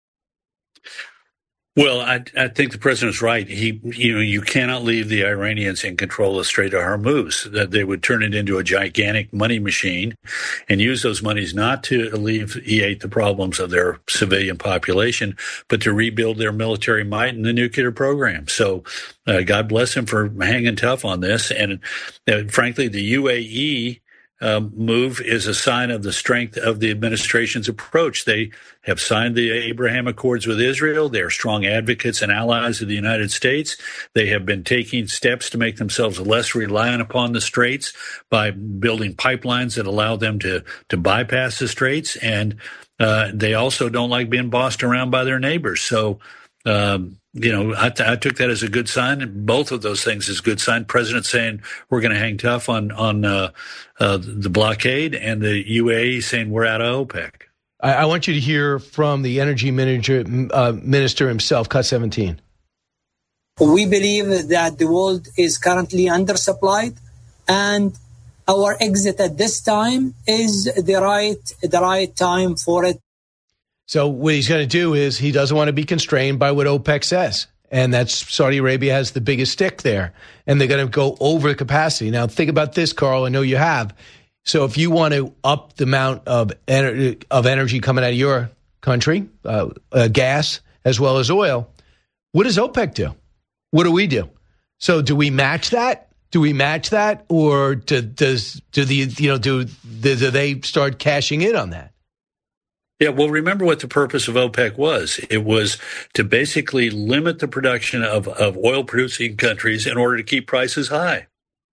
Well, I, I think the president's right. He, you know, you cannot leave the Iranians in control of the Strait of Hormuz. That they would turn it into a gigantic money machine, and use those monies not to alleviate the problems of their civilian population, but to rebuild their military might and the nuclear program. So, uh, God bless him for hanging tough on this. And uh, frankly, the U A E Um, move is a sign of the strength of the administration's approach. They have signed the Abraham Accords with Israel. They are strong advocates and allies of the United States. They have been taking steps to make themselves less reliant upon the straits by building pipelines that allow them to, to bypass the straits. And uh, they also don't like being bossed around by their neighbors. So, um, you know, I, t- I took that as a good sign. Both of those things as a good sign. President saying we're going to hang tough on on uh, uh, the blockade, and the U A E saying we're out of OPEC. I, I want you to hear from the energy minister, uh, minister himself, Cut seventeen. We believe that the world is currently undersupplied, and our exit at this time is the right the right time for it. So what he's going to do is he doesn't want to be constrained by what OPEC says. And that's Saudi Arabia has the biggest stick there. And they're going to go over capacity. Now, think about this, Karl. I know you have. So if you want to up the amount of, ener- of energy coming out of your country, uh, uh, gas as well as oil, what does OPEC do? What do we do? So do we match that? Do we match that? Or do, does do the you know do, do, do they start cashing in on that? Yeah, well, remember what the purpose of OPEC was. It was to basically limit the production of, of oil-producing countries in order to keep prices high.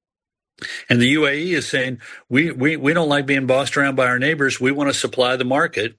And the U A E is saying, we, we, we don't like being bossed around by our neighbors. We want to supply the market.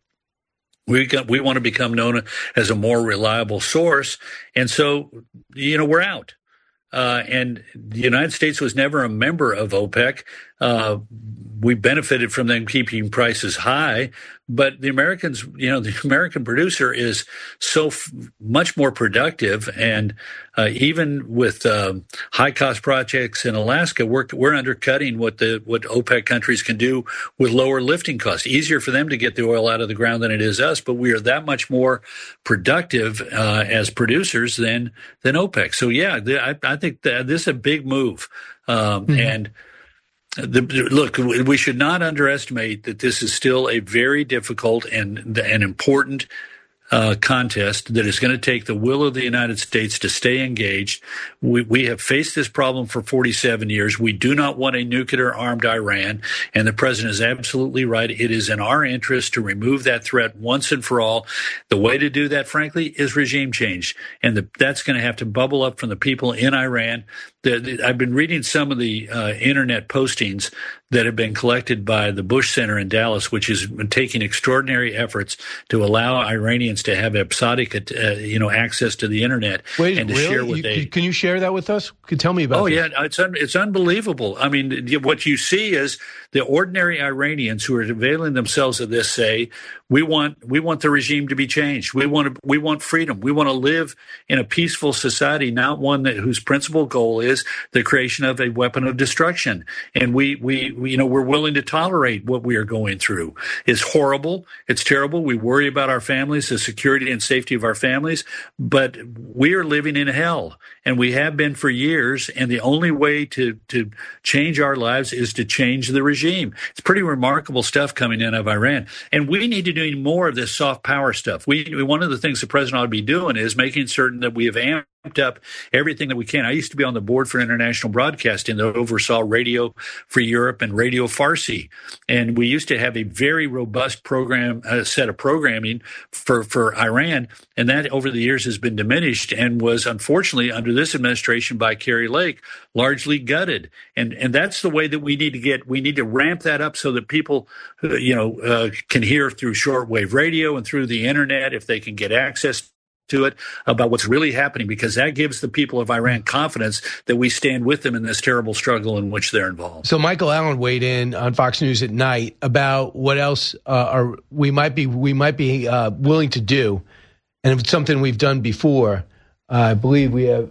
We got, we want to become known as a more reliable source. And so, you know, we're out. Uh, and the United States was never a member of OPEC. Uh, we benefited from them keeping prices high, but the Americans, you know, the American producer is so f- much more productive. And uh, even with uh, high cost projects in Alaska, we're, we're undercutting what the what OPEC countries can do with lower lifting costs. Easier for them to get the oil out of the ground than it is us, but we are that much more productive uh, as producers than than OPEC. So yeah, the, I, I think that this is a big move, um, mm-hmm. and. The, look, we should not underestimate that this is still a very difficult and an important uh, contest that is going to take the will of the United States to stay engaged. We, we have faced this problem for forty-seven years. We do not want a nuclear-armed Iran, and the president is absolutely right. It is in our interest to remove that threat once and for all. The way to do that, frankly, is regime change, and the, that's going to have to bubble up from the people in Iran. The, the, I've been reading some of the uh, internet postings that have been collected by the Bush Center in Dallas, which is taking extraordinary efforts to allow Iranians to have episodic, uh, you know, access to the internet. Wait, and to really? share what you, they. Can you share that with us? Can tell me about? Oh this. yeah, it's un, it's unbelievable. I mean, what you see is the ordinary Iranians who are availing themselves of this say, we want we want the regime to be changed. We want to, we want freedom. We want to live in a peaceful society, not one that whose principal goal is the creation of a weapon of destruction. And we, we, we, you know, we're willing to tolerate what we are going through. It's horrible. It's terrible. We worry about our families, the security and safety of our families, but we are living in hell, and we have been for years. And the only way to, to change our lives is to change the regime. It's pretty remarkable stuff coming in of Iran. And we need to do more of this soft power stuff. We, one of the things the president ought to be doing is making certain that we have amped up everything that we can. I used to be on the board for international broadcasting that oversaw Radio Free Europe and Radio Farsi. And we used to have a very robust program, uh, set of programming for, for Iran. And that over the years has been diminished and was unfortunately under this administration by Kari Lake largely gutted. And, and that's the way that we need to get, we need to ramp that up so that people, you know, uh, can hear through shortwave radio and through the internet if they can get access to it about what's really happening, because that gives the people of Iran confidence that we stand with them in this terrible struggle in which they're involved. So Michael Allen weighed in on Fox News at night about what else uh, are we might be we might be uh, willing to do, and it's something we've done before. Uh, I believe we have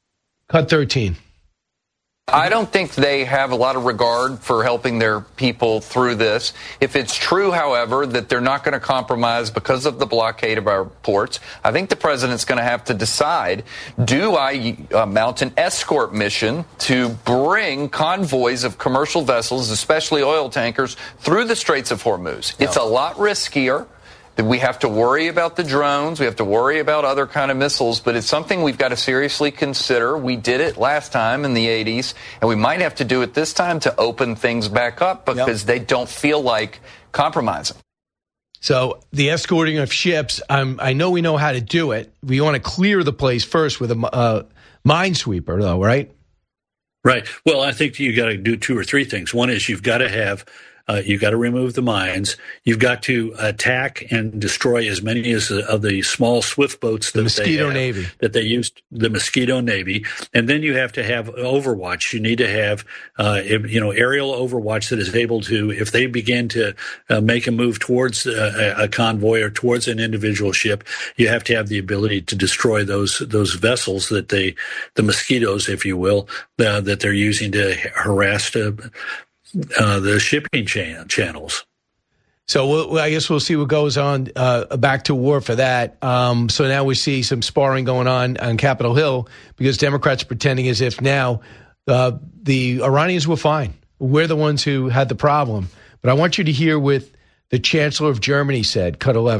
cut thirteen. I don't think they have a lot of regard for helping their people through this. If it's true, however, that they're not going to compromise because of the blockade of our ports, I think the president's going to have to decide, do I uh, mount an escort mission to bring convoys of commercial vessels, especially oil tankers, through the Straits of Hormuz? No. It's a lot riskier. We have to worry about the drones. We have to worry about other kind of missiles, but it's something we've got to seriously consider. We did it last time in the eighties, and we might have to do it this time to open things back up because yep. they don't feel like compromising. So the escorting of ships, um, I know we know how to do it. We want to clear the place first with a uh, minesweeper, though, right? Right. Well, I think you got to do two or three things. One is you've got to have Uh, you've got to remove the mines. You've got to attack and destroy as many as the, of the small swift boats that the Mosquito they have, Navy that they used, the Mosquito Navy, and then you have to have overwatch. You need to have, uh, you know, aerial overwatch that is able to, if they begin to uh, make a move towards a, a convoy or towards an individual ship, you have to have the ability to destroy those those vessels that they, the mosquitoes, if you will, uh, that they're using to harass uh, Uh, the shipping chan- channels. So we'll, I guess we'll see what goes on uh, back to war for that. Um, so now we see some sparring going on on Capitol Hill because Democrats are pretending as if now uh, the Iranians were fine. We're the ones who had the problem. But I want you to hear what the Chancellor of Germany said, cut eleven.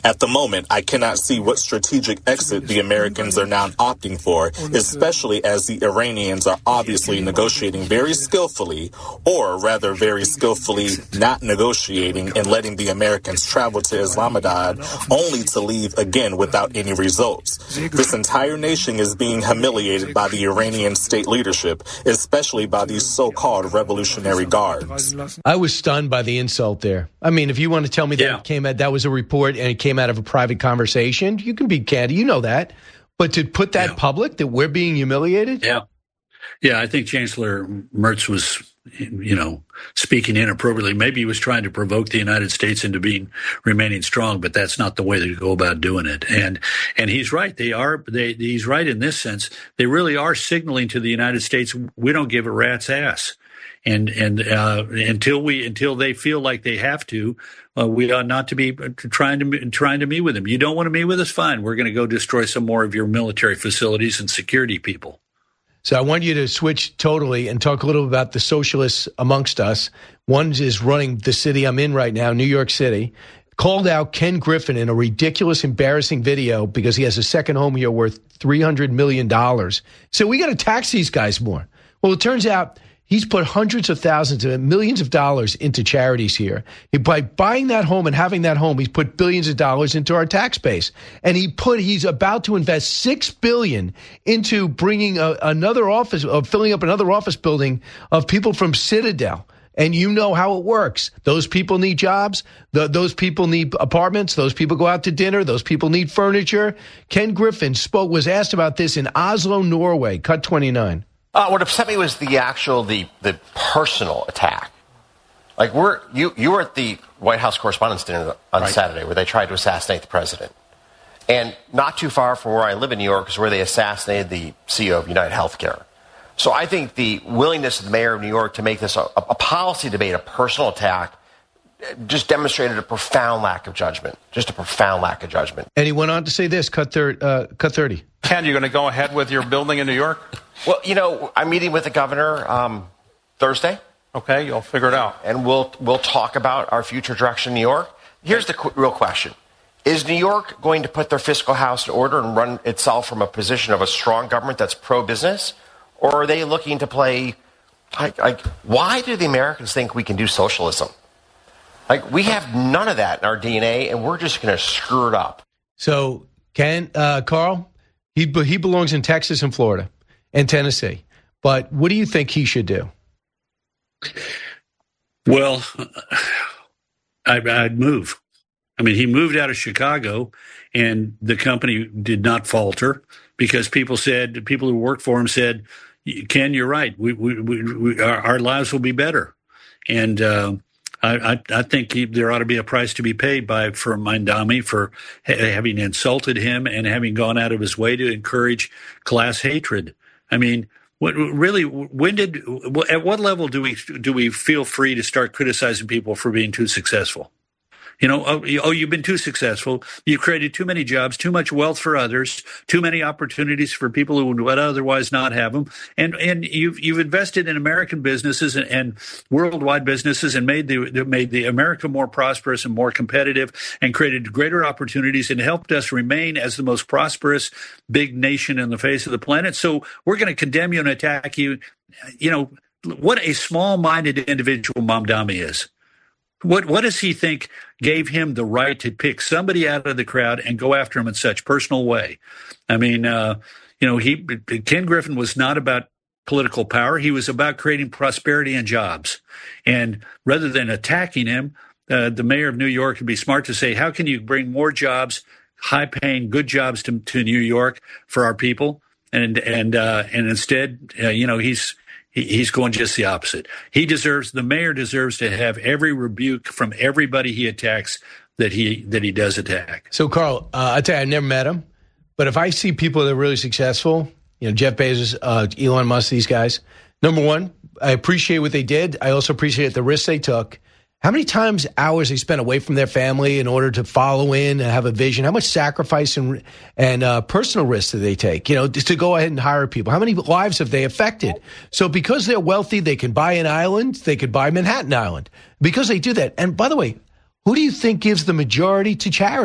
At the moment, I cannot see what strategic exit the Americans are now opting for, especially as the Iranians are obviously negotiating very skillfully, or rather very skillfully not negotiating and letting the Americans travel to Islamabad only to leave again without any results. This entire nation is being humiliated by the Iranian state leadership, especially by these so-called Revolutionary Guards. I was stunned by the insult there. I mean, if you want to tell me that yeah. it came out, that was a report and it came out of a private conversation, you can be candid. You know that. But to put that yeah. public, that we're being humiliated? Yeah. Yeah, I think Chancellor Merz was, you know, speaking inappropriately. Maybe he was trying to provoke the United States into being remaining strong, but that's not the way to go about doing it. And and he's right. They are. They, he's right in this sense. They really are signaling to the United States, we don't give a rat's ass. And and uh, until we until they feel like they have to, uh, we ought not to be trying to trying to meet with them. You don't want to meet with us? Fine. We're going to go destroy some more of your military facilities and security people. So I want you to switch totally and talk a little about the socialists amongst us. One is running the city I'm in right now, New York City, called out Ken Griffin in a ridiculous, embarrassing video because he has a second home here worth three hundred million dollars. So we got to tax these guys more. Well, it turns out he's put hundreds of thousands and millions of dollars into charities here. He, by buying that home and having that home, he's put billions of dollars into our tax base. And he put, he's about to invest six billion dollars into bringing a, another office, of filling up another office building of people from Citadel. And you know how it works. Those people need jobs. The, those people need apartments. Those people go out to dinner. Those people need furniture. Ken Griffin spoke, was asked about this in Oslo, Norway. Cut twenty-nine. Uh, what upset me was the actual, the, the personal attack. Like, we're, you, you were at the White House Correspondents' Dinner on right. Saturday where they tried to assassinate the president. And not too far from where I live in New York is where they assassinated the C E O of United Healthcare. So I think the willingness of the mayor of New York to make this a, a policy debate, a personal attack, just demonstrated a profound lack of judgment. Just a profound lack of judgment. And he went on to say this, cut, thir- uh, cut thirty. Ken, you're going to go ahead with your building in New York? Well, you know, I'm meeting with the governor um, Thursday. Okay, you'll figure it out. And we'll we'll talk about our future direction in New York. Here's the qu- real question. Is New York going to put their fiscal house in order and run itself from a position of a strong government that's pro-business? Or are they looking to play, like, like why do the Americans think we can do socialism? Like, we have none of that in our D N A, and we're just going to screw it up. So, Ken, uh, Carl, he he belongs in Texas and Florida and Tennessee. But what do you think he should do? Well, I, I'd move. I mean, he moved out of Chicago, and the company did not falter because people said, people who worked for him said, Ken, you're right. We, we, we, we our, our lives will be better. And uh, I, I, I think he, there ought to be a price to be paid by for Mamdani for ha- having insulted him and having gone out of his way to encourage class hatred. I mean, what really? When did? At what level do we do we feel free to start criticizing people for being too successful? You know, oh, oh, you've been too successful. You've created too many jobs, too much wealth for others, too many opportunities for people who would otherwise not have them. And and you've you've invested in American businesses and, and worldwide businesses and made the made the America more prosperous and more competitive and created greater opportunities and helped us remain as the most prosperous big nation in the face of the planet. So we're going to condemn you and attack you. You know, what a small-minded individual Mamdani is. What what does he think gave him the right to pick somebody out of the crowd and go after him in such personal way? I mean, uh, you know, he Ken Griffin was not about political power. He was about creating prosperity and jobs. And rather than attacking him, uh, the mayor of New York would be smart to say, how can you bring more jobs, high-paying, good jobs to, to New York for our people? And and uh, and instead, uh, you know, he's He's going just the opposite. He deserves, the mayor deserves to have every rebuke from everybody he attacks that he that he does attack. So, Carl, uh, I tell you, I never met him, but if I see people that are really successful, you know, Jeff Bezos, uh, Elon Musk, these guys, number one, I appreciate what they did. I also appreciate the risks they took. How many times, hours they spent away from their family in order to follow in and have a vision? How much sacrifice and and uh, personal risks do they take, you know, just to go ahead and hire people? How many lives have they affected? So because they're wealthy, they can buy an island. They could buy Manhattan Island because they do that. And by the way, who do you think gives the majority to charities?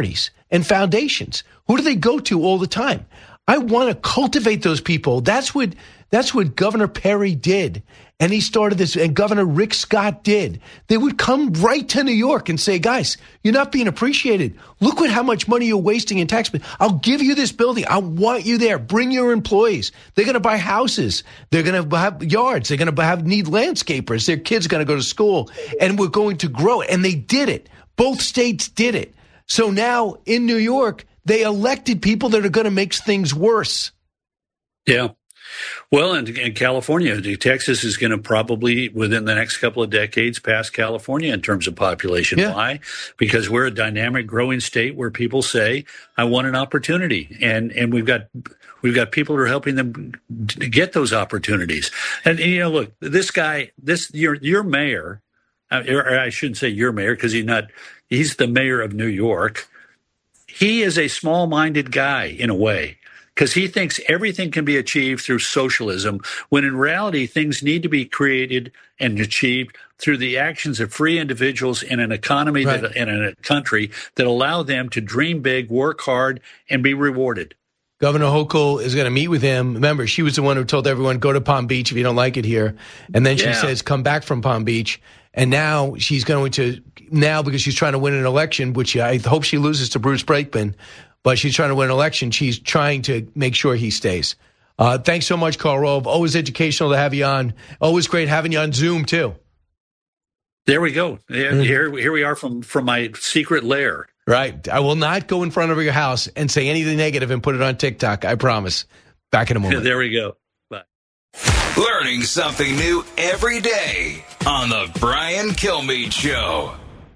and foundations. Who do they go to all the time? I want to cultivate those people. That's what that's what Governor Perry did. And he started this, and Governor Rick Scott did. They would come right to New York and say, guys, you're not being appreciated. Look at how much money you're wasting in tax. I'll give you this building. I want you there. Bring your employees. They're going to buy houses. They're going to have yards. They're going to have need landscapers. Their kids are going to go to school. And we're going to grow it. And they did it. Both states did it. So now in New York, they elected people that are going to make things worse. Yeah. Well, in, in California, Texas is going to probably, within the next couple of decades, pass California in terms of population. Yeah. Why? Because we're a dynamic, growing state where people say, I want an opportunity. And and we've got we've got people who are helping them get those opportunities. And, and you know, look, this guy, this your your mayor, or I shouldn't say your mayor because he's not, he's the mayor of New York. He is a small-minded guy in a way, because he thinks everything can be achieved through socialism, when in reality things need to be created and achieved through the actions of free individuals in an economy, right. that, in a country that allow them to dream big, work hard, and be rewarded. Governor Hochul is going to meet with him. Remember, she was the one who told everyone, go to Palm Beach if you don't like it here. And then she yeah. says, come back from Palm Beach. And now she's going to, now because she's trying to win an election, which I hope she loses to Bruce Brakeman, but she's trying to win an election. She's trying to make sure he stays. Uh, thanks so much, Karl Rove. Always educational to have you on. Always great having you on Zoom, too. There we go. Here, here, here we are from, from my secret lair. Right. I will not go in front of your house and say anything negative and put it on TikTok. I promise. Back in a moment. There we go. Bye. Learning something new every day on the Brian Kilmeade Show.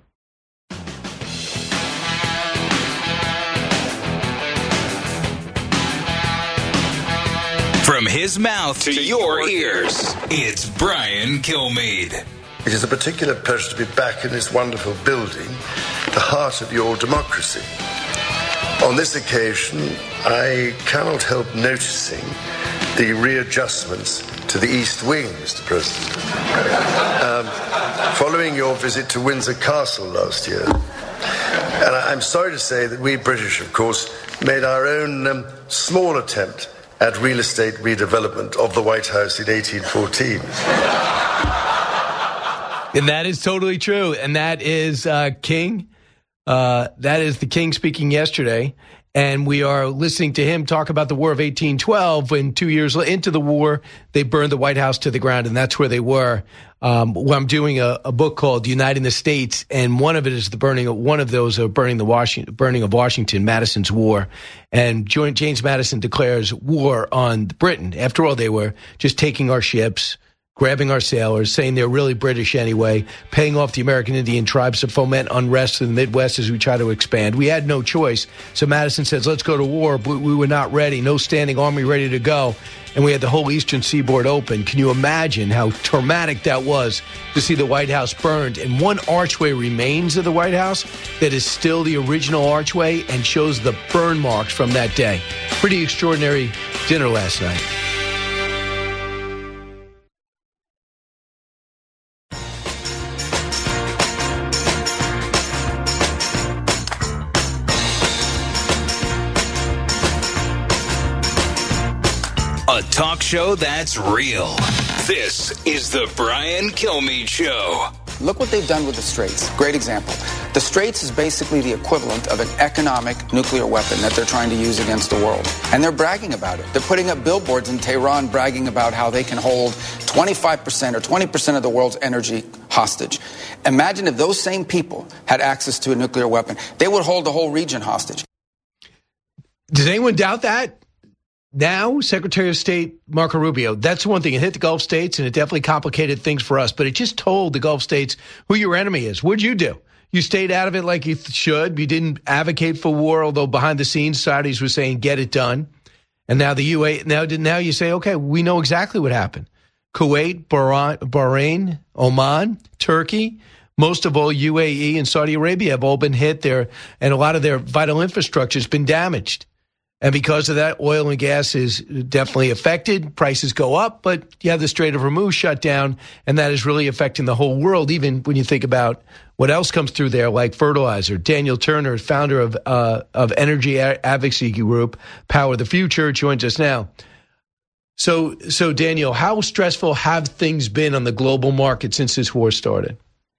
From his mouth to your ears, it's Brian Kilmeade. It is a particular pleasure to be back in this wonderful building, the heart of your democracy. On this occasion, I cannot help noticing the readjustments to the East Wing, Mister President. Um, following your visit to Windsor Castle last year, and I'm sorry to say that we British, of course, made our own um, small attempt at real estate redevelopment of the White House in eighteen fourteen. And that is totally true. And that is uh, King. Uh, that is the King speaking yesterday. And we are listening to him talk about the War of eighteen twelve. When two years into the war, they burned the White House to the ground, and that's where they were. Um, well, I'm doing a, a book called Uniting the States, and one of it is the burning of one of those of burning the Washington, burning of Washington, Madison's War. And James Madison declares war on Britain. After all, they were just taking our ships, grabbing our sailors, saying they're really British anyway, paying off the American Indian tribes to foment unrest in the Midwest as we try to expand. We had no choice. So Madison says, let's go to war, but we were not ready. No standing army ready to go. And we had the whole eastern seaboard open. Can you imagine how traumatic that was to see the White House burned? And one archway remains of the White House that is still the original archway and shows the burn marks from that day. Pretty extraordinary dinner last night. A talk show that's real. This is the Brian Kilmeade Show. Look what they've done with the Straits. Great example. The Straits is basically the equivalent of an economic nuclear weapon that they're trying to use against the world. And they're bragging about it. They're putting up billboards in Tehran bragging about how they can hold twenty-five percent or twenty percent of the world's energy hostage. Imagine if those same people had access to a nuclear weapon. They would hold the whole region hostage. Does anyone doubt that? Now, Secretary of State Marco Rubio, that's one thing. It hit the Gulf states, and it definitely complicated things for us. But it just told the Gulf states who your enemy is. What'd you do? You stayed out of it like you should. You didn't advocate for war, although behind the scenes, Saudis were saying, get it done. And now the U A E, now, now you say, okay, we know exactly what happened. Kuwait, Bahrain, Oman, Turkey, most of all U A E and Saudi Arabia have all been hit there, and a lot of their vital infrastructure has been damaged. And because of that, oil and gas is definitely affected. Prices go up, but you have the Strait of Hormuz shut down, and that is really affecting the whole world, even when you think about what else comes through there, like fertilizer. Daniel Turner, founder of uh, of energy advocacy group Power the Future, joins us now. So, so Daniel, how stressful have things been on the global market since this war started?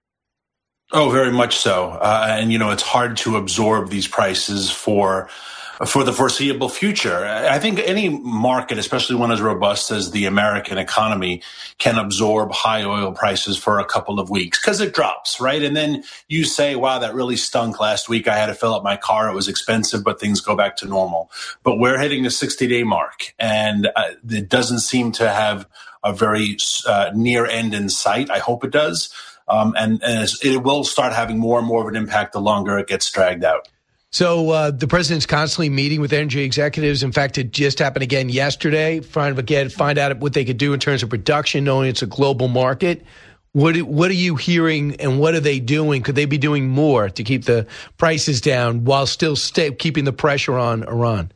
Oh, very much so. Uh, and, you know, it's hard to absorb these prices for for the foreseeable future. I think any market, especially one as robust as the American economy, can absorb high oil prices for a couple of weeks because it drops, right? And then you say, wow, that really stunk last week. I had to fill up my car. It was expensive, but things go back to normal. But we're hitting the sixty-day mark, and uh, it doesn't seem to have a very uh, near end in sight. I hope it does. Um, and, and it will start having more and more of an impact the longer it gets dragged out. So uh, the president's constantly meeting with energy executives. In fact, it just happened again yesterday, trying to get find out what they could do in terms of production, knowing it's a global market. What what are you hearing, and what are they doing? Could they be doing more to keep the prices down while still stay, keeping the pressure on Iran?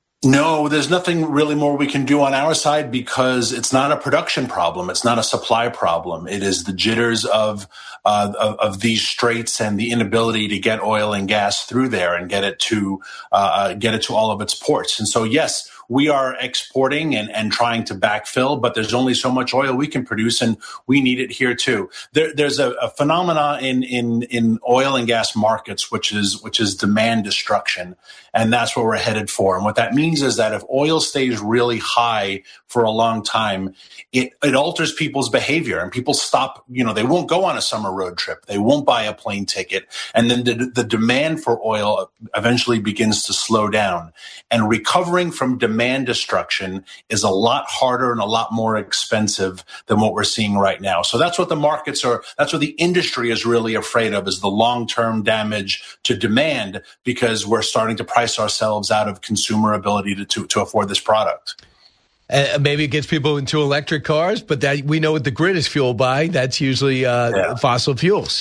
No, there's nothing really more we can do on our side because it's not a production problem. It's not a supply problem. It is the jitters of, uh, of, of these straits and the inability to get oil and gas through there and get it to, uh, get it to all of its ports. And so, yes, we are exporting and, and trying to backfill, but there's only so much oil we can produce, and we need it here too. There, there's a, a phenomena in, in, in oil and gas markets, which is, which is demand destruction. And that's what we're headed for. And what that means is that if oil stays really high for a long time, it, it alters people's behavior, and people stop, you know, they won't go on a summer road trip. They won't buy a plane ticket. And then the, the demand for oil eventually begins to slow down. And recovering from demand destruction is a lot harder and a lot more expensive than what we're seeing right now. So that's what the markets are, that's what the industry is really afraid of, is the long-term damage to demand, because we're starting to price ourselves out of consumer ability to, to, to afford this product. Uh, maybe it gets people into electric cars, but that we know what the grid is fueled by. That's usually uh, yeah. fossil fuels.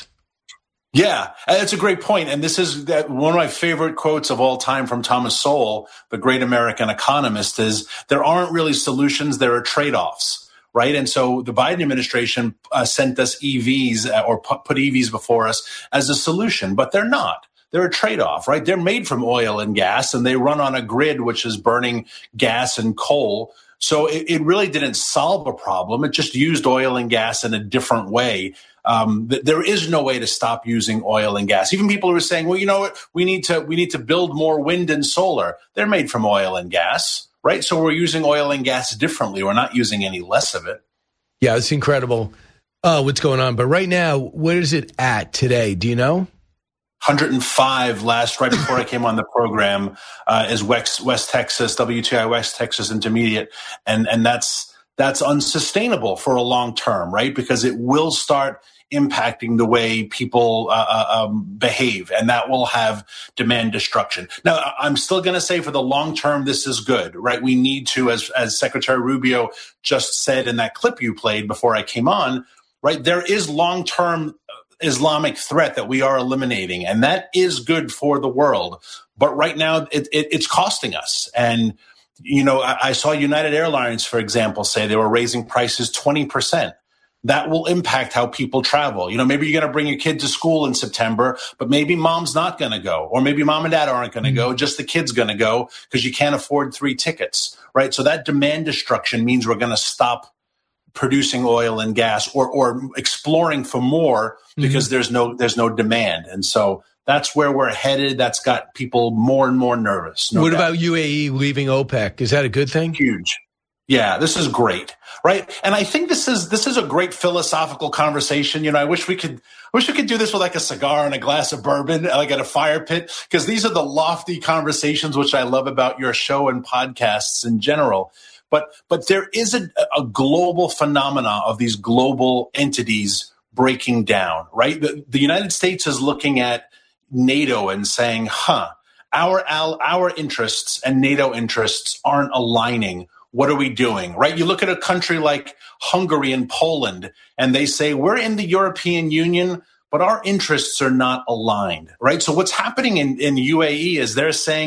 Yeah, that's a great point. And this is that one of my favorite quotes of all time from Thomas Sowell, the great American economist, is there aren't really solutions, there are trade-offs, right? And so the Biden administration uh, sent us E Vs uh, or pu- put E Vs before us as a solution, but they're not. They're a trade-off, right? They're made from oil and gas, and they run on a grid which is burning gas and coal. So it, it really didn't solve a problem. It just used oil and gas in a different way. Um, th- there is no way to stop using oil and gas. Even people who are saying, well, you know what, we need to we need to build more wind and solar. They're made from oil and gas, right? So we're using oil and gas differently. We're not using any less of it. Yeah, it's incredible uh, what's going on. But right now, where is it at today? Do you know? one hundred five last, right before I came on the program, uh, is West, West Texas, W T I West Texas Intermediate. And, and that's, that's unsustainable for a long term, right? Because it will start impacting the way people uh, um, behave, and that will have demand destruction. Now, I'm still going to say for the long term, this is good, right? We need to, as, as Secretary Rubio just said in that clip you played before I came on, right? There is long-term Islamic threat that we are eliminating, and that is good for the world. But right now, it, it, it's costing us. And, you know, I, I saw United Airlines, for example, say they were raising prices twenty percent. That will impact how people travel. You know, maybe you're going to bring your kid to school in September, but maybe mom's not going to go, or maybe mom and dad aren't going to go, just the kid's going to go because you can't afford three tickets, right? So that demand destruction means we're going to stop producing oil and gas, or or exploring for more because mm-hmm. there's no there's no demand. And so that's where we're headed. That's got people more and more nervous. No what doubt. About U A E leaving OPEC? Is that a good thing? Huge. Yeah, this is great, right? And I think this is this is a great philosophical conversation. You know, I wish we could I wish we could do this with like a cigar and a glass of bourbon, like at a fire pit, because these are the lofty conversations which I love about your show and podcasts in general. But but there is a, a global phenomena of these global entities breaking down, right? The, the United States is looking at NATO and saying, huh, our our interests and NATO interests aren't aligning. What are we doing, right? You look at a country like Hungary and Poland, and they say, we're in the European Union, but our interests are not aligned, right? So what's happening in, in U A E is they're saying,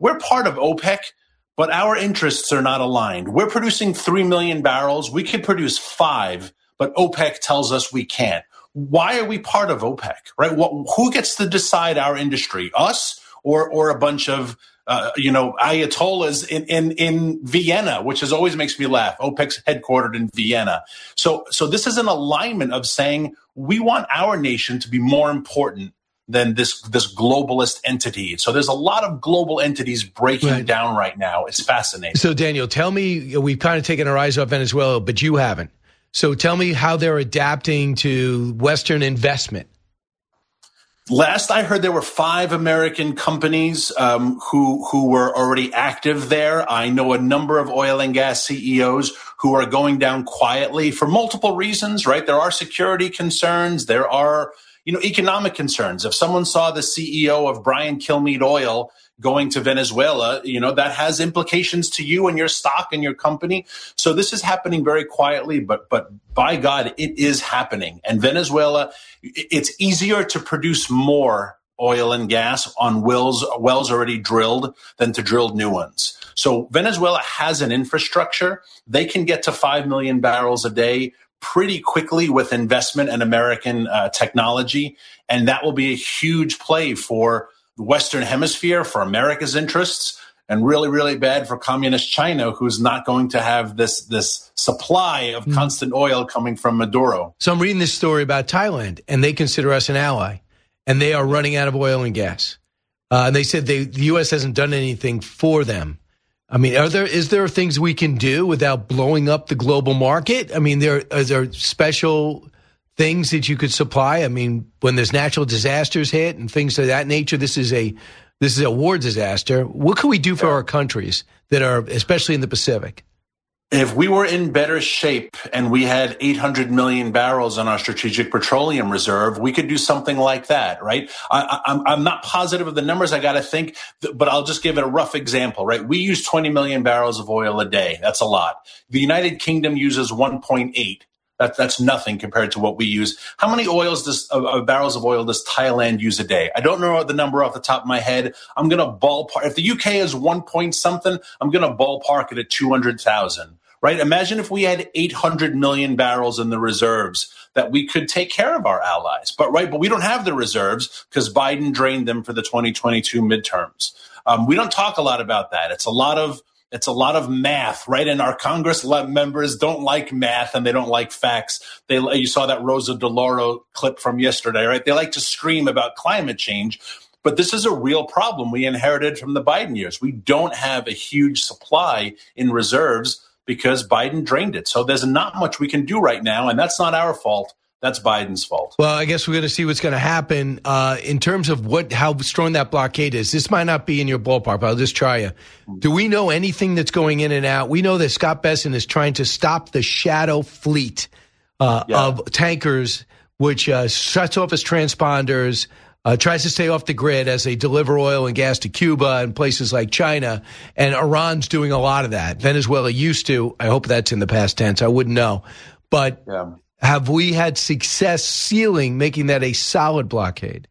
we're part of OPEC, but our interests are not aligned. We're producing three million barrels. We could produce five, but OPEC tells us we can't. Why are we part of OPEC, right? What, who gets to decide our industry, us or or a bunch of, uh, you know, ayatollahs in, in, in Vienna, which is always makes me laugh. OPEC's headquartered in Vienna. So, so this is an alignment of saying we want our nation to be more important than this this globalist entity. So there's a lot of global entities breaking right. down right now. It's fascinating. So Daniel, tell me, we've kind of taken our eyes off Venezuela, but you haven't. So tell me how they're adapting to Western investment. Last I heard, there were five American companies um, who who were already active there. I know a number of oil and gas C E Os who are going down quietly for multiple reasons, right? There are security concerns. There are, you know, economic concerns. If someone saw the C E O of Brian Kilmeade Oil going to Venezuela, you know, that has implications to you and your stock and your company. So this is happening very quietly, but but by God, it is happening. And Venezuela, it's easier to produce more oil and gas on wells, wells already drilled than to drill new ones. So Venezuela has an infrastructure. They can get to five million barrels a day pretty quickly with investment and American uh, technology. And that will be a huge play for the Western Hemisphere, for America's interests, and really, really bad for communist China, who's not going to have this this supply of mm. constant oil coming from Maduro. So I'm reading this story about Thailand, and they consider us an ally, and they are running out of oil and gas. Uh, and they said they, the U S hasn't done anything for them. I mean, are there is there things we can do without blowing up the global market? I mean, there are there special things that you could supply? I mean, when there's natural disasters hit and things of that nature, this is a this is a war disaster. What can we do for our countries that are, especially in the Pacific? If we were in better shape and we had eight hundred million barrels on our strategic petroleum reserve, we could do something like that, right? I, I'm, I'm not positive of the numbers. I got to think, but I'll just give it a rough example, right? We use twenty million barrels of oil a day. That's a lot. The United Kingdom uses one point eight. That, that's nothing compared to what we use. How many oils does uh, barrels of oil does Thailand use a day? I don't know the number off the top of my head. I'm going to ballpark. If the U K is one point something, I'm going to ballpark it at two hundred thousand, right? Imagine if we had eight hundred million barrels in the reserves that we could take care of our allies. But right, but we don't have the reserves because Biden drained them for the twenty twenty-two midterms. Um, we don't talk a lot about that. It's a lot of It's a lot of math, right? And our Congress members don't like math and they don't like facts. They, you saw that Rosa DeLauro clip from yesterday, right? They like to scream about climate change, but this is a real problem we inherited from the Biden years. We don't have a huge supply in reserves because Biden drained it. So there's not much we can do right now, and that's not our fault. That's Biden's fault. Well, I guess we're going to see what's going to happen uh, in terms of what how strong that blockade is. This might not be in your ballpark, but I'll just try you. Do we know anything that's going in and out? We know that Scott Bessent is trying to stop the shadow fleet uh, yeah. of tankers, which uh, shuts off its transponders, uh, tries to stay off the grid as they deliver oil and gas to Cuba and places like China. And Iran's doing a lot of that. Venezuela used to. I hope that's in the past tense. I wouldn't know. But yeah. Have we had success sealing, making that a solid blockade?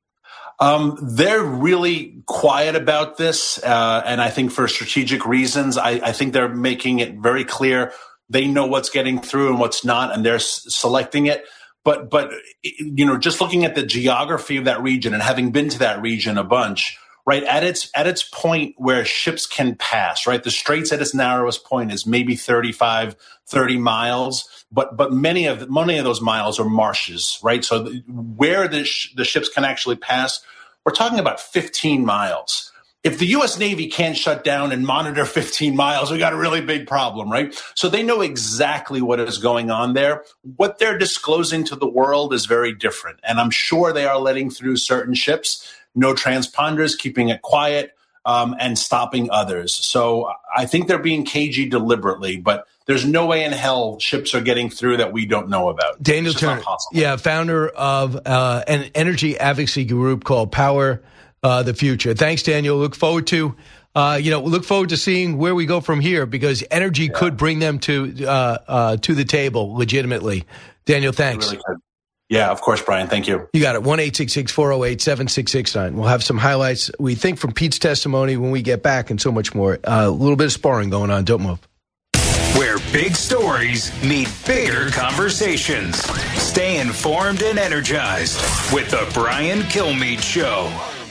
Um, they're really quiet about this, uh, and I think for strategic reasons. I, I think they're making it very clear they know what's getting through and what's not, and they're s- selecting it. But, but you know, just looking at the geography of that region and having been to that region a bunch, right, at its at its point where ships can pass, right, the straits at its narrowest point is maybe thirty-five, thirty miles. But but many of many of those miles are marshes, right? So the, where the sh- the ships can actually pass, we're talking about fifteen miles. If the U S Navy can't shut down and monitor fifteen miles, we got a really big problem, right? So they know exactly what is going on there. What they're disclosing to the world is very different, and I'm sure they are letting through certain ships, no transponders, keeping it quiet, um, and stopping others. So I think they're being cagey deliberately, but there's no way in hell ships are getting through that we don't know about. Daniel Turner, yeah, founder of uh, an energy advocacy group called Power uh, the Future. Thanks, Daniel. Look forward to, uh, you know, look forward to seeing where we go from here because energy yeah. could bring them to uh, uh, to the table legitimately. Daniel, thanks. Really could. Yeah, of course, Brian. Thank you. You got it. one eight six six, four oh eight, seven six six nine. We'll have some highlights, we think, from Pete's testimony when we get back and so much more. Uh, a little bit of sparring going on. Don't move. Where big stories meet bigger conversations. Stay informed and energized with the Brian Kilmeade Show.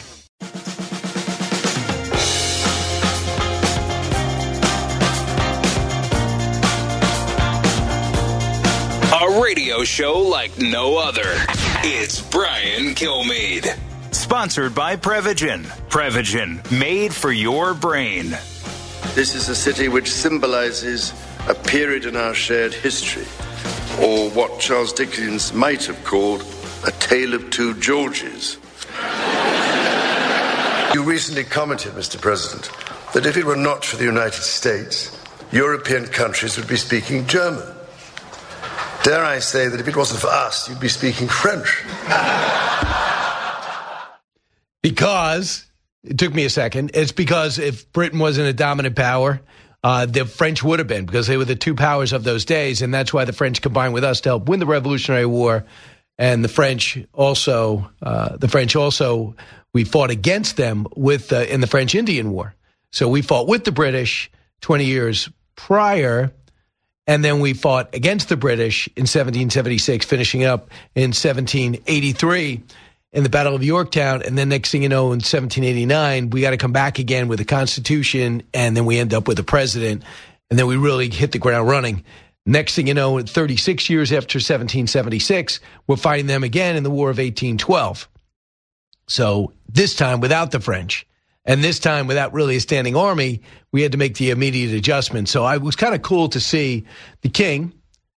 A radio show like no other. It's Brian Kilmeade. Sponsored by Prevagen. Prevagen, made for your brain. This is a city which symbolizes a period in our shared history, or what Charles Dickens might have called a tale of two Georges. You recently commented, Mister President, that if it were not for the United States, European countries would be speaking German. Dare I say that if it wasn't for us, you'd be speaking French. Because, it took me a second, it's because if Britain wasn't a dominant power, uh, the French would have been, because they were the two powers of those days, and that's why the French combined with us to help win the Revolutionary War. And the French also, uh, the French also, we fought against them with uh, in the French Indian War. So we fought with the British twenty years prior. And then we fought against the British in seventeen seventy-six, finishing up in seventeen eighty-three in the Battle of Yorktown. And then next thing you know, in seventeen eighty-nine, we got to come back again with a constitution, and then we end up with a president. And then we really hit the ground running. Next thing you know, thirty-six years after seventeen seventy-six, we're fighting them again in the War of eighteen twelve. So this time without the French. And this time, without really a standing army, we had to make the immediate adjustment. So I was kind of cool to see the king,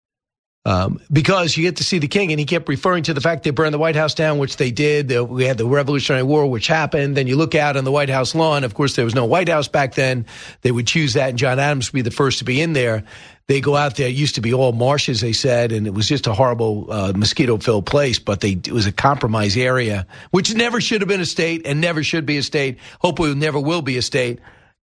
um, because you get to see the king, and he kept referring to the fact they burned the White House down, which they did. We had the Revolutionary War, which happened. Then you look out on the White House lawn. Of course, there was no White House back then. They would choose that, and John Adams would be the first to be in there. They go out there. It used to be all marshes, they said, and it was just a horrible uh, mosquito-filled place, but they, it was a compromised area, which never should have been a state and never should be a state. Hopefully never will be a state.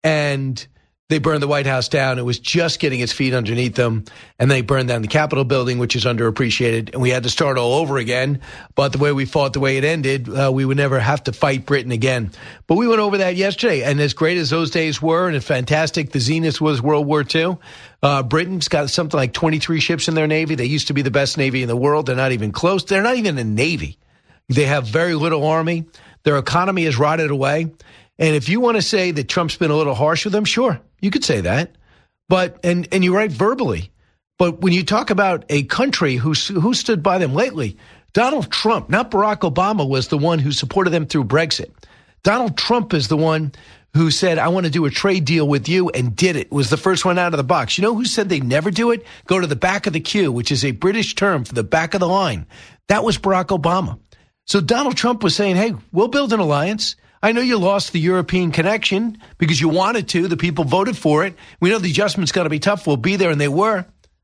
And they burned the White House down. It was just getting its feet underneath them. And they burned down the Capitol building, which is underappreciated. And we had to start all over again. But the way we fought, the way it ended, uh, we would never have to fight Britain again. But we went over that yesterday. And as great as those days were, and as fantastic the zenith was World War Two, uh, Britain's got something like twenty-three ships in their Navy. They used to be the best Navy in the world. They're not even close. They're not even a Navy. They have very little army. Their economy has rotted away. And if you want to say that Trump's been a little harsh with them, sure, you could say that. But and and you're right verbally. But when you talk about a country who who stood by them lately, Donald Trump, not Barack Obama, was the one who supported them through Brexit. Donald Trump is the one who said, I want to do a trade deal with you, and did it. Was the first one out of the box. You know who said they never do it? Go to the back of the queue, which is a British term for the back of the line. That was Barack Obama. So Donald Trump was saying, hey, we'll build an alliance. I know you lost the European connection because you wanted to. The people voted for it. We know the adjustment's got to be tough. We'll be there, and they were.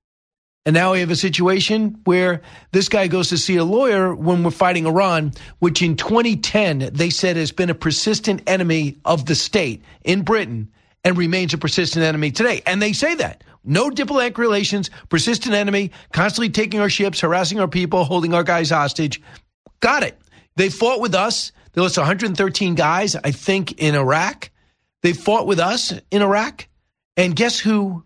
And now we have a situation where this guy goes to see a lawyer when we're fighting Iran, which in twenty ten they said has been a persistent enemy of the state in Britain and remains a persistent enemy today. And they say that. No diplomatic relations, persistent enemy, constantly taking our ships, harassing our people, holding our guys hostage. Got it. They fought with us. They lost one hundred thirteen guys, I think, in Iraq. They fought with us in Iraq. And guess who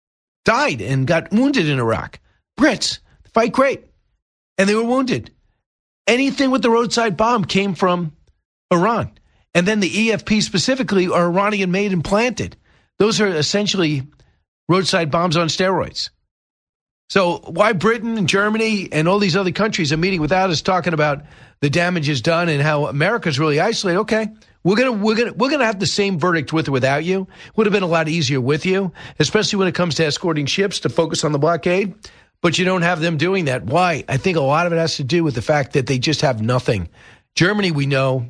died and got wounded in Iraq? Brits. Fight great. And they were wounded. Anything with the roadside bomb came from Iran. And then the E F P specifically are Iranian made and planted. Those are essentially roadside bombs on steroids. So why Britain and Germany and all these other countries are meeting without us talking about the damage is done and how America's really isolated? Okay, we're gonna we're gonna we're gonna have the same verdict with or without you. Would have been a lot easier with you, especially when it comes to escorting ships to focus on the blockade. But you don't have them doing that. Why? I think a lot of it has to do with the fact that they just have nothing. Germany, we know,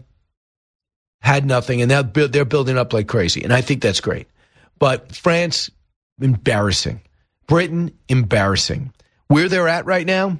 had nothing, and now they're building up like crazy, and I think that's great. But France, embarrassing. Britain, embarrassing. Where they're at right now,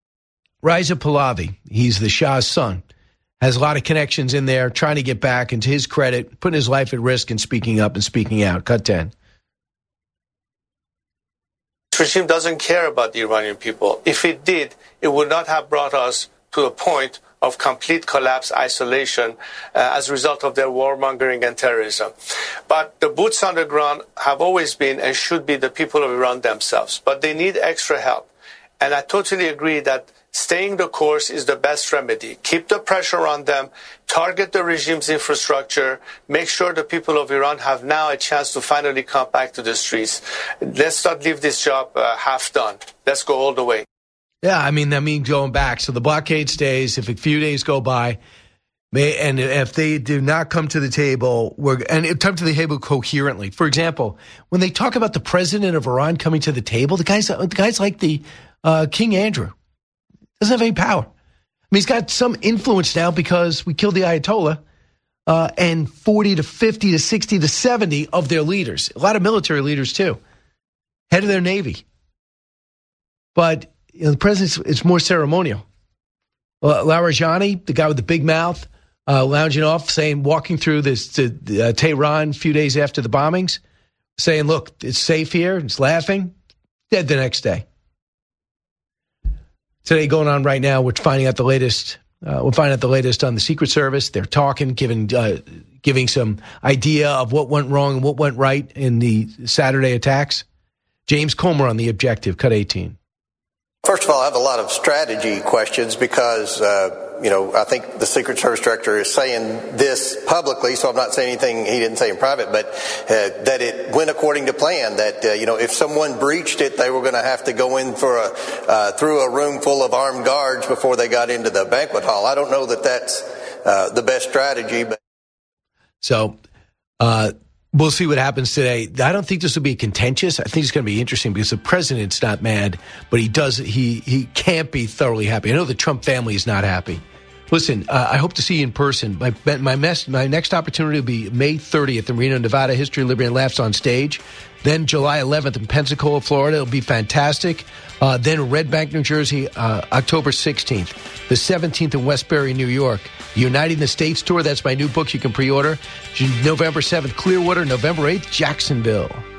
Reza Pahlavi, he's the Shah's son, has a lot of connections in there, trying to get back, and to his credit, putting his life at risk and speaking up and speaking out. Cut ten. regime doesn't care about the Iranian people. If it did, it would not have brought us to a point of complete collapse, isolation, uh, as a result of their warmongering and terrorism. But the boots on the ground have always been and should be the people of Iran themselves. But they need extra help. And I totally agree that staying the course is the best remedy. Keep the pressure on them, target the regime's infrastructure, make sure the people of Iran have now a chance to finally come back to the streets. Let's not leave this job uh, half done. Let's go all the way. Yeah, I mean, that means going back. So the blockade stays. If a few days go by, may, and if they do not come to the table, we're, and come to the table coherently. For example, when they talk about the president of Iran coming to the table, the guy's, the guy's like the uh, King Andrew. Doesn't have any power. I mean, he's got some influence now because we killed the Ayatollah uh, and forty to fifty to sixty to seventy of their leaders, a lot of military leaders too, head of their Navy. But you know, the president, it's more ceremonial. Uh, Larijani, the guy with the big mouth, uh, lounging off, saying, walking through this to uh, Tehran a few days after the bombings, saying, look, it's safe here. It's laughing. Dead the next day. Today, going on right now, we're finding out the latest. Uh, we're finding out the latest on the Secret Service. They're talking, giving uh, giving some idea of what went wrong and what went right in the Saturday attacks. James Comer on The Objective, cut eighteen. First of all, I have a lot of strategy questions because, uh, you know, I think the Secret Service director is saying this publicly, so I'm not saying anything he didn't say in private, but uh, that it went according to plan, that, uh, you know, if someone breached it, they were going to have to go in for a, uh, through a room full of armed guards before they got into the banquet hall. I don't know that that's uh, the best strategy. But So, uh, we'll see what happens today. I don't think this will be contentious. I think it's going to be interesting because the president's not mad, but he does. He he can't be thoroughly happy. I know the Trump family is not happy. Listen, uh, I hope to see you in person. My my, mess, my next opportunity will be May thirtieth in Reno, Nevada. History, Liberty, and Laughs on stage. Then July eleventh in Pensacola, Florida. It'll be fantastic. Uh, then Red Bank, New Jersey, uh, October sixteenth. The seventeenth in Westbury, New York. Uniting the States Tour. That's my new book you can pre-order. November seventh, Clearwater. November eighth, Jacksonville.